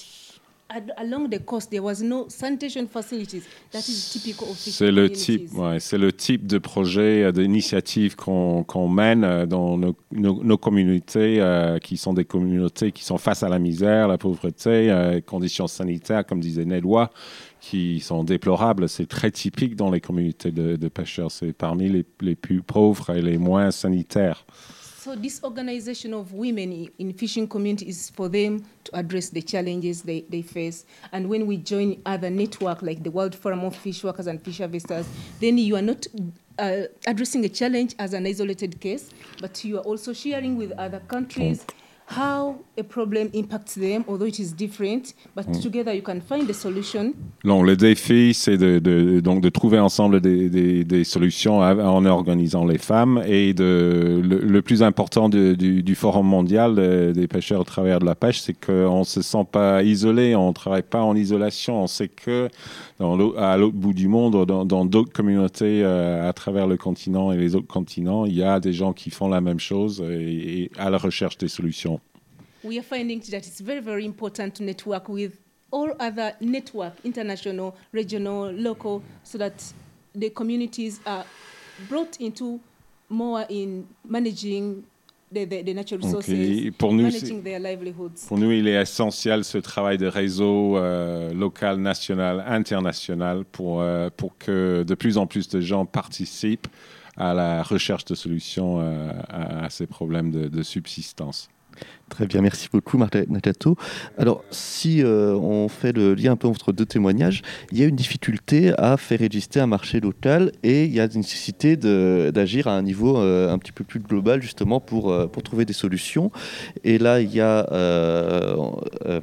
along the coast, there was no sanitation facilities. That is typical of c'est le type, ouais, c'est le type de projet, d'initiative qu'on, qu'on mène dans nos, nos, nos communautés, euh, qui sont des communautés qui sont face à la misère, la pauvreté, euh, conditions sanitaires, comme disait Nedwa, qui sont déplorables. C'est très typique dans les communautés de, de pêcheurs. C'est parmi les, les plus pauvres et les moins sanitaires. So this organization of women in fishing community is for them to address the challenges they, they face. And when we join other network like the World Forum of Fish Workers and Fish Harvesters, then you are not uh, addressing a challenge as an isolated case, but you are also sharing with other countries how a problem impacts them, although it is different, but mm. together you can find a solution. Donc, le défi, c'est de, de, donc de trouver ensemble des, des, des solutions en organisant les femmes. Et de, le, le plus important de, du, du Forum mondial des pêcheurs au travers de la pêche, c'est qu'on ne se sent pas isolé, on ne travaille pas en isolation. On sait que dans à l'autre bout du monde, dans, dans d'autres communautés euh, à travers le continent et les autres continents, il y a des gens qui font la même chose et, et à la recherche des solutions. We are finding that it's very, very important to network with all other network, international, regional, local, so that the communities are brought into more in managing the, the, the natural resources, okay. Pour nous, managing their livelihoods. Pour nous, il est essentiel ce travail de réseau euh, local, national, international pour, euh, pour que de plus en plus de gens participent à la recherche de solutions euh, à, à ces problèmes de, de subsistance. Très bien, merci beaucoup Martha Nakato. Alors, si euh, on fait le lien un peu entre deux témoignages, il y a une difficulté à faire exister un marché local et il y a une nécessité de, d'agir à un niveau euh, un petit peu plus global justement pour, euh, pour trouver des solutions. Et là, il y a euh, euh,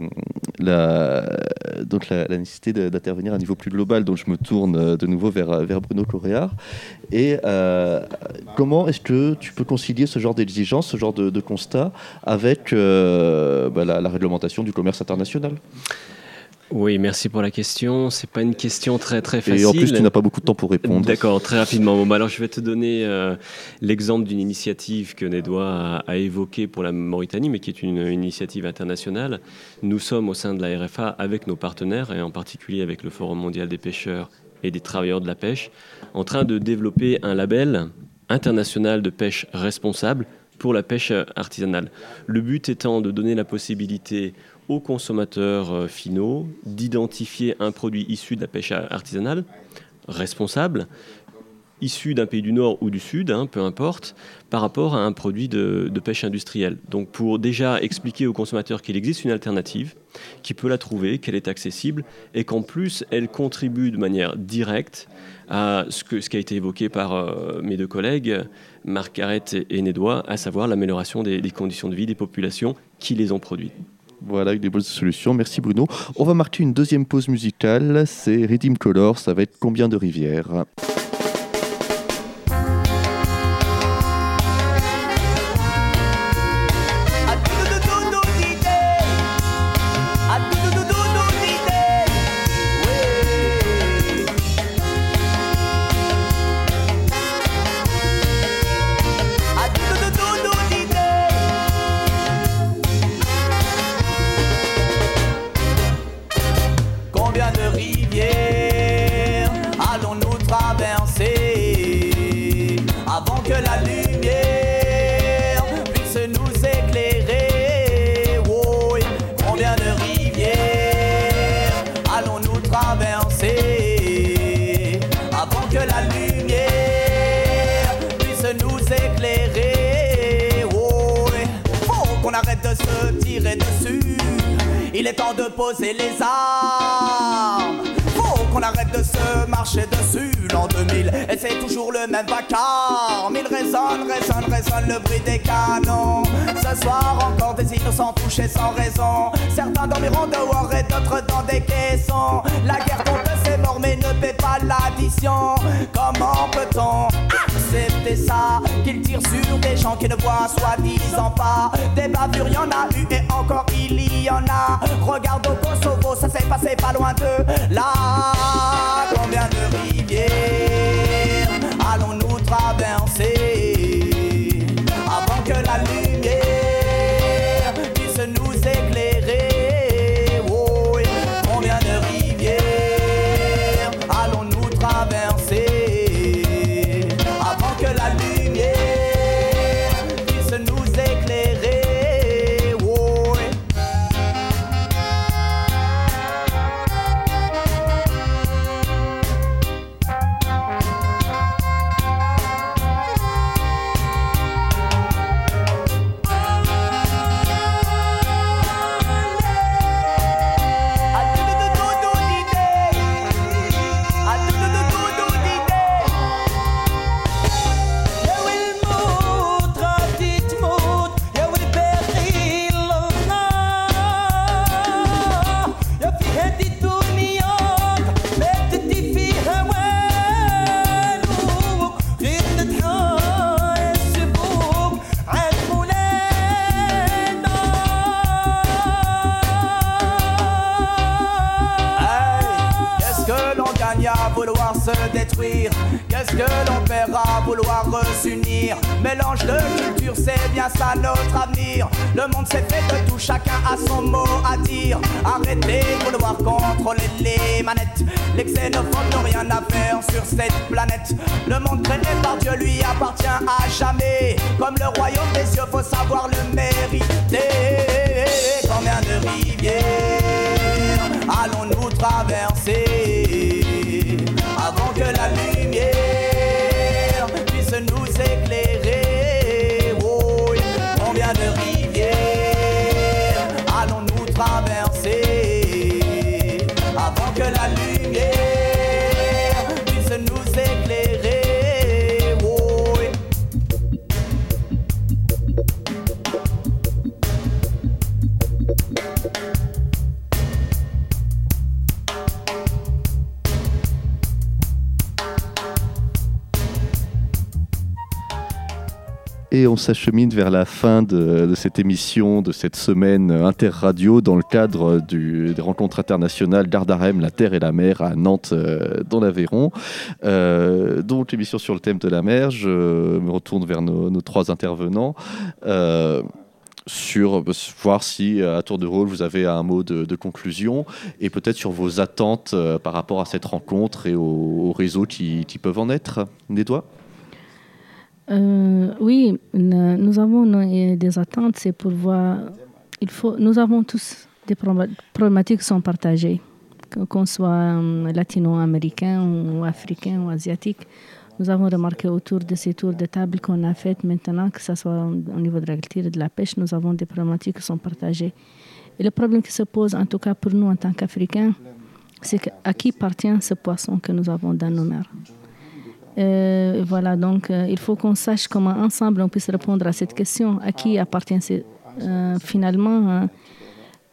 la, donc la, la nécessité de, d'intervenir à un niveau plus global. Donc, je me tourne de nouveau vers, vers Bruno Correard. Et euh, comment est-ce que tu peux concilier ce genre d'exigence, ce genre de, de constat avec euh, bah, la, la réglementation du commerce international? Oui, merci pour la question. C'est pas une question très très facile. Et en plus, tu n'as pas beaucoup de temps pour répondre. D'accord, très rapidement. Bon, bah alors, je vais te donner euh, l'exemple d'une initiative que Nedwa a, a évoquée pour la Mauritanie, mais qui est une, une initiative internationale. Nous sommes au sein de la R F A avec nos partenaires, et en particulier avec le Forum mondial des pêcheurs et des travailleurs de la pêche, en train de développer un label international de pêche responsable pour la pêche artisanale. Le but étant de donner la possibilité aux consommateurs euh, finaux d'identifier un produit issu de la pêche artisanale, responsable, issu d'un pays du Nord ou du Sud, hein, peu importe, par rapport à un produit de, de pêche industrielle. Donc pour déjà expliquer aux consommateurs qu'il existe une alternative, qu'il peut la trouver, qu'elle est accessible, et qu'en plus elle contribue de manière directe à ce, que, ce qui a été évoqué par euh, mes deux collègues, Marc Garrett et, et Nedwa, à savoir l'amélioration des, des conditions de vie des populations qui les ont produites. Voilà, avec des bonnes solutions. Merci Bruno. On va marquer une deuxième pause musicale. C'est Redeem Color. Ça va être Combien de rivières ? Il est temps de poser les armes. Faut qu'on arrête de se marcher dessus. L'an deux mille, et c'est toujours le même vacarme. Il résonne, résonne, résonne le bruit des canons. Ce soir encore des innocents touchés sans raison. Certains dormiront dehors et d'autres dans des caissons. La guerre compte ses morts mais ne paie pas l'addition. Comment peut-on accepter ça? Qu'ils tirent sur des gens qui ne voient soi-disant pas. Des bavures y'en a eu et encore il y en a. Regarde au Kosovo, ça s'est passé pas loin de là. Combien de rivières allons-nous traverser avant que la lumière puisse nous éclairer? Oh, combien de rivières allons-nous traverser avant que la lumière puisse nous éclairer? Oh, vouloir se détruire, qu'est-ce que l'on paiera à vouloir s'unir? Mélange de culture, c'est bien ça notre avenir. Le monde s'est fait de tout, chacun a son mot à dire. Arrêtez de vouloir contrôler les manettes. Les xénophobes n'ont rien à faire sur cette planète. Le monde créé par Dieu lui appartient à jamais. Comme le royaume des cieux, faut savoir le mériter. Combien de rivières allons-nous traverser avant que la lumière puisse nous éclairer? Oh, combien de rivières allons-nous traverser avant que la lumière puisse nous éclairer? Oh, Et on s'achemine vers la fin de, de cette émission, de cette semaine interradio dans le cadre du, des rencontres internationales d'Ardarem, la terre et la mer à Nantes, euh, dans l'Aveyron. Euh, donc l'émission sur le thème de la mer, je me retourne vers nos, nos trois intervenants. Euh, sur voir si, à tour de rôle, vous avez un mot de, de conclusion et peut-être sur vos attentes euh, par rapport à cette rencontre et aux, aux réseaux qui, qui peuvent en être. Nédois ? Euh, oui, nous avons des attentes, c'est pour voir. Il faut, nous avons tous des problématiques qui sont partagées, qu'on soit latino-américain ou africain ou asiatique. Nous avons remarqué autour de ces tours de table qu'on a fait maintenant, que ce soit au niveau de l'agriculture et de la pêche, nous avons des problématiques qui sont partagées. Et le problème qui se pose, en tout cas pour nous en tant qu'Africains, c'est à qui appartient ce poisson que nous avons dans nos mers. Euh, voilà, donc euh, il faut qu'on sache comment ensemble on puisse répondre à cette question. À qui appartient euh, finalement euh,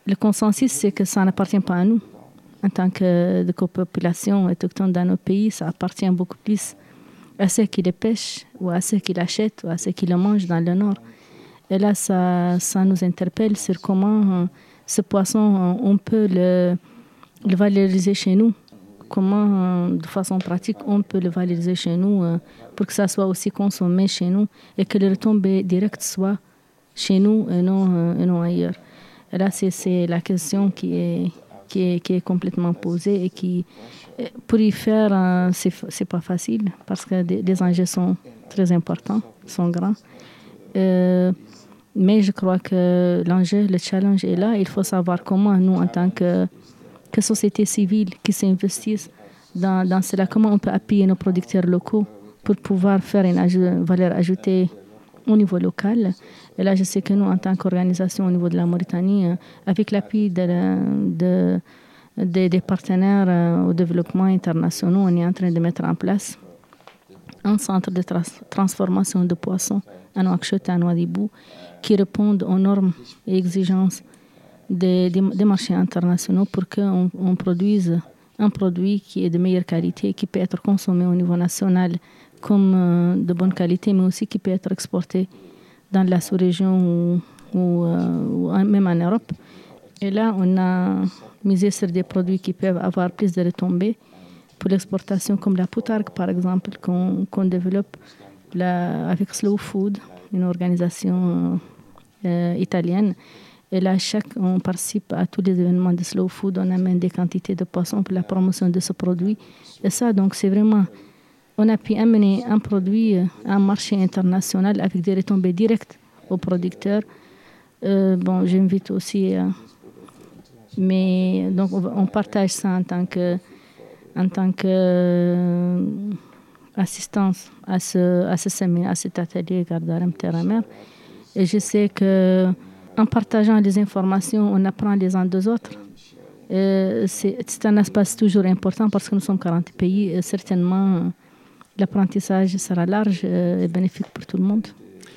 le consensus, c'est que ça n'appartient pas à nous. En tant que de population autochtone dans nos pays, ça appartient beaucoup plus à ceux qui les pêchent, ou à ceux qui l'achètent, ou à ceux qui le mangent dans le Nord. Et là, ça, ça nous interpelle sur comment euh, ce poisson, euh, on peut le, le valoriser chez nous. Comment, euh, de façon pratique, on peut le valoriser chez nous euh, pour que ça soit aussi consommé chez nous et que le retombée directe soit chez nous et non, euh, et non ailleurs. Et là, c'est, c'est la question qui est, qui, est, qui est complètement posée et qui, pour y faire, euh, c'est, c'est pas facile parce que des, les enjeux sont très importants, sont grands. Euh, mais je crois que l'enjeu, le challenge est là. Il faut savoir comment nous, en tant que, que société civile qui s'investissent dans, dans cela, comment on peut appuyer nos producteurs locaux pour pouvoir faire une aj- valeur ajoutée au niveau local. Et là, je sais que nous, en tant qu'organisation au niveau de la Mauritanie, euh, avec l'appui de, de, de, des partenaires euh, au développement internationaux, on est en train de mettre en place un centre de tra- transformation de poissons à Nouakchott et à Nouadhibou qui répondent aux normes et exigences des, des, des marchés internationaux pour qu'on on produise un produit qui est de meilleure qualité, qui peut être consommé au niveau national comme euh, de bonne qualité, mais aussi qui peut être exporté dans la sous-région ou, ou, euh, ou même en Europe. Et là, on a misé sur des produits qui peuvent avoir plus de retombées pour l'exportation, comme la poutargue, par exemple, qu'on, qu'on développe là, avec Slow Food, une organisation euh, italienne. Et là, chaque, on participe à tous les événements de Slow Food. On amène des quantités de poissons pour la promotion de ce produit. Et ça, donc, c'est vraiment... On a pu amener un produit à un marché international avec des retombées directes aux producteurs. Euh, bon, j'invite aussi... Euh, mais donc, on, on partage ça en tant que... En tant que euh, assistance à ce, à ce séminaire, à cet atelier Gardarem Terre-Mer. Et je sais qu'en partageant les informations, on apprend les uns des autres. Euh, c'est, c'est un espace toujours important parce que nous sommes quarante pays et certainement l'apprentissage sera large et bénéfique pour tout le monde.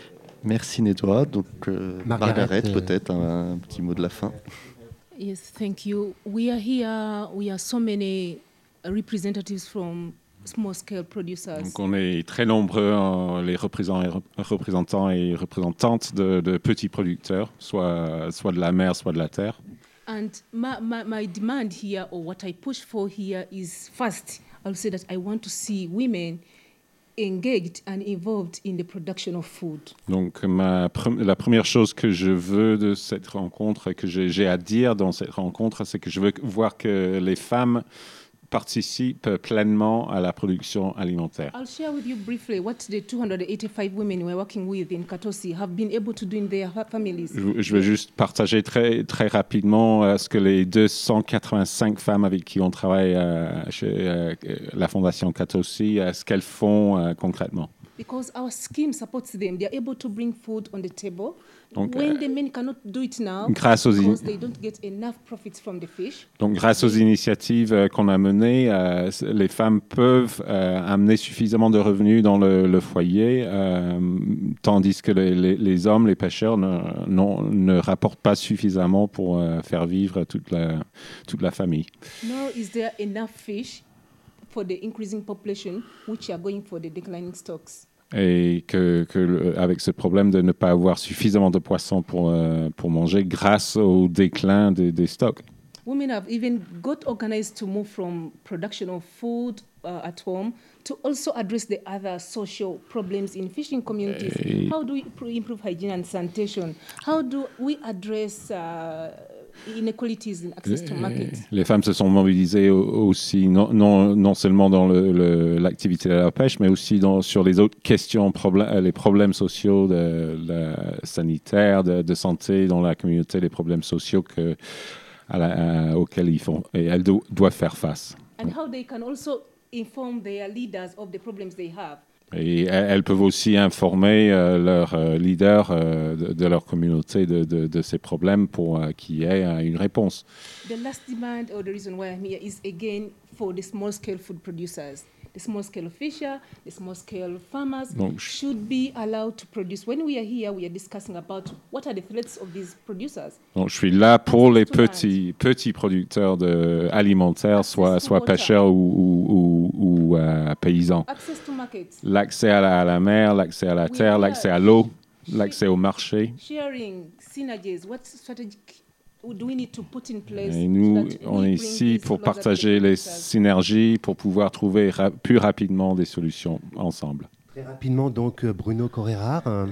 Merci Nédoa. Donc, euh, Margaret, Margaret, euh... peut-être un, un petit mot de la fin. Yes, thank you. We are here, we are so many representatives from small-scale producers. Donc on est très nombreux, hein, les représentants, représentants et représentantes de, de petits producteurs, soit, soit de la mer, soit de la terre. And my, my, my demand here, or what I push for here, is first, I'll say that I want to see women engaged and involved in the production of food. Donc ma pre- la première chose que je veux de cette rencontre, que j'ai, j'ai à dire dans cette rencontre, c'est que je veux voir que les femmes participent pleinement à la production alimentaire. I'll share with you briefly what the two hundred eighty-five women we're working with in Katosi have been able to do in their families. Je, je veux juste partager très, très rapidement euh, ce que les deux cent quatre-vingt-cinq femmes avec qui on travaille euh, chez euh, la Fondation Katosi, euh, ce qu'elles font euh, concrètement. Because our scheme supports them. They're able to bring food on the table. Donc, When euh, the men cannot do it now, grâce aux in- because they don't get enough profits from the fish. Donc, grâce aux initiatives euh, qu'on a menées, euh, les femmes peuvent euh, amener suffisamment de revenus dans le, le foyer, euh, tandis que les, les, les hommes, les pêcheurs, ne, non, ne rapportent pas suffisamment pour euh, faire vivre toute la, toute la famille. Nor is there enough fish for the increasing population, which are going for the declining stocks. Et que, que le, avec ce problème de ne pas avoir suffisamment de poissons pour, euh, pour manger grâce au déclin des, des stocks. Women have even got organized to move from production of food uh, at home to also address the other social problems in fishing communities. Et How do we pr- improve hygiene and sanitation? How do we address uh, inequalities in access to market? Les femmes se sont mobilisées aussi, non, non, non seulement dans le, le, l'activité de la pêche, mais aussi dans, sur les autres questions, problè- les problèmes sociaux de, de sanitaires, de, de santé dans la communauté, les problèmes sociaux que, à la, à, auxquels ils font, et elles do, doivent faire face. And how they can also inform their leaders of the problems they have. Et elles peuvent aussi informer euh, leurs euh, leaders euh, de, de leur communauté de, de, de ces problèmes pour euh, qu'il y ait euh, une réponse. The last demand, or the reason why I'm here, is again for the small-scale food producers. the small-scale fisher, the small-scale farmers Donc, should be allowed to produce. When we are here, we are discussing about what are the threats of these producers. Donc, je suis là pour les petits, petits producteurs de, alimentaires, soit, soit pêcheurs ou, ou, ou, ou euh, paysans. Access to markets. L'accès à la, à la mer, l'accès à la We terre, are l'accès à l'eau, l'accès au marché. Sharing, synergies, what strategic do we need to put in place? Et nous, so that on we est bring ici this pour closer to the partager les producers? synergies, pour pouvoir trouver ra- plus rapidement des solutions ensemble. Très rapidement, donc, Bruno Correra. euh,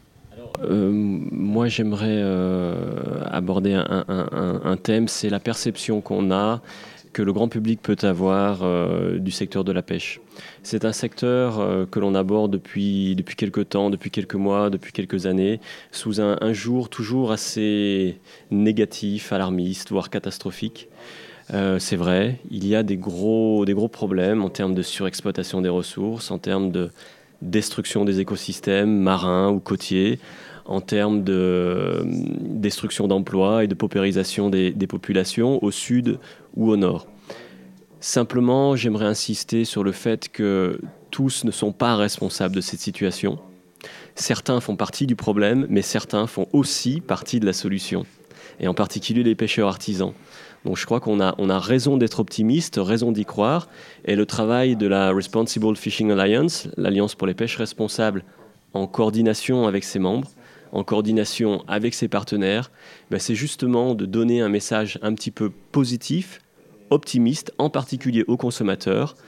Euh, moi, j'aimerais euh, aborder un, un- un- un thème, c'est la perception qu'on a, que le grand public peut avoir euh, du secteur de la pêche. C'est un secteur euh, que l'on aborde depuis, depuis quelques temps, depuis quelques mois, depuis quelques années, sous un, un jour toujours assez négatif, alarmiste, voire catastrophique. Euh, c'est vrai, il y a des gros, des gros problèmes en termes de surexploitation des ressources, en termes de destruction des écosystèmes marins ou côtiers, en termes de euh, destruction d'emplois et de paupérisation des, des populations au sud ou au nord. Simplement, j'aimerais insister sur le fait que tous ne sont pas responsables de cette situation. Certains font partie du problème, mais certains font aussi partie de la solution, et en particulier les pêcheurs artisans. Donc je crois qu'on a, on a raison d'être optimiste, raison d'y croire, et le travail de la Responsible Fishing Alliance, l'Alliance pour les pêches responsables, en coordination avec ses membres, en coordination avec ses partenaires, ben c'est justement de donner un message un petit peu positif, optimiste, en particulier aux consommateurs.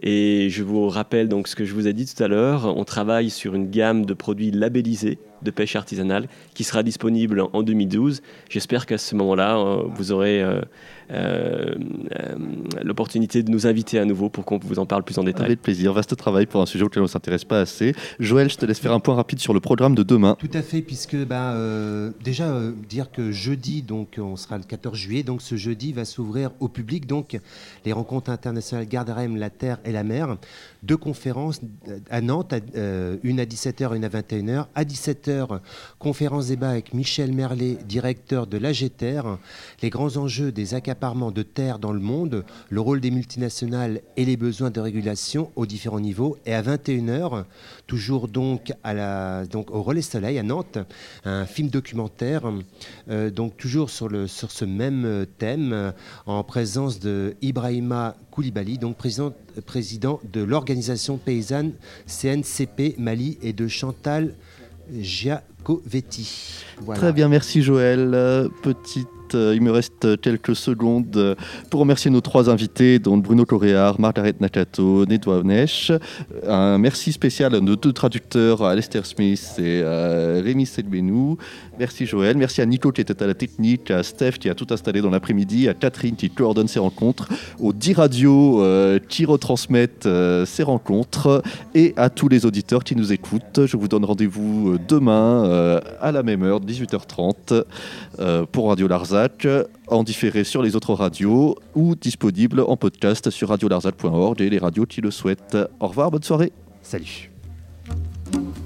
Et je vous rappelle donc ce que je vous ai dit tout à l'heure, on travaille sur une gamme de produits labellisés de pêche artisanale qui sera disponible en deux mille douze. J'espère qu'à ce moment-là, euh, vous aurez euh, euh, euh, l'opportunité de nous inviter à nouveau pour qu'on vous en parle plus en détail. Avec plaisir, vaste travail pour un sujet auquel on ne s'intéresse pas assez. Joël, je te laisse faire un point rapide sur le programme de demain. Tout à fait, puisque bah, euh, déjà euh, dire que jeudi, donc on sera le quatorze juillet, donc ce jeudi va s'ouvrir au public, donc les rencontres internationales Gardarem, la Terre et la Mer. Deux conférences à Nantes, à, euh, une à dix-sept heures, une à vingt et une heures. À dix-sept heures, conférence débat avec Michel Merlet, directeur de l'A G T E R, les grands enjeux des accaparements de terres dans le monde, le rôle des multinationales et les besoins de régulation aux différents niveaux. Et à vingt et une heures, toujours donc, à la, donc au Relais Soleil à Nantes, un film documentaire, euh, donc toujours sur, le, sur ce même thème, euh, en présence de Ibrahima Koulibaly, donc président, président de l'organisation paysanne C N C P Mali, et de Chantal Giacovetti. Voilà. Très bien, merci Joël. Euh, petite, euh, il me reste quelques secondes euh, pour remercier nos trois invités, dont Bruno Correa, Margaret Nakato, Nedwa Nesh. Un merci spécial à nos deux traducteurs, Alistair Smith et euh, Rémi Selbenou. Merci Joël, merci à Nico qui était à la technique, à Steph qui a tout installé dans l'après-midi, à Catherine qui coordonne ces rencontres, aux dix radios euh, qui retransmettent euh, ces rencontres, et à tous les auditeurs qui nous écoutent. Je vous donne rendez-vous demain euh, à la même heure, dix-huit heures trente, euh, pour Radio Larzac, en différé sur les autres radios ou disponible en podcast sur radio larzac point org et les radios qui le souhaitent. Au revoir, bonne soirée. Salut.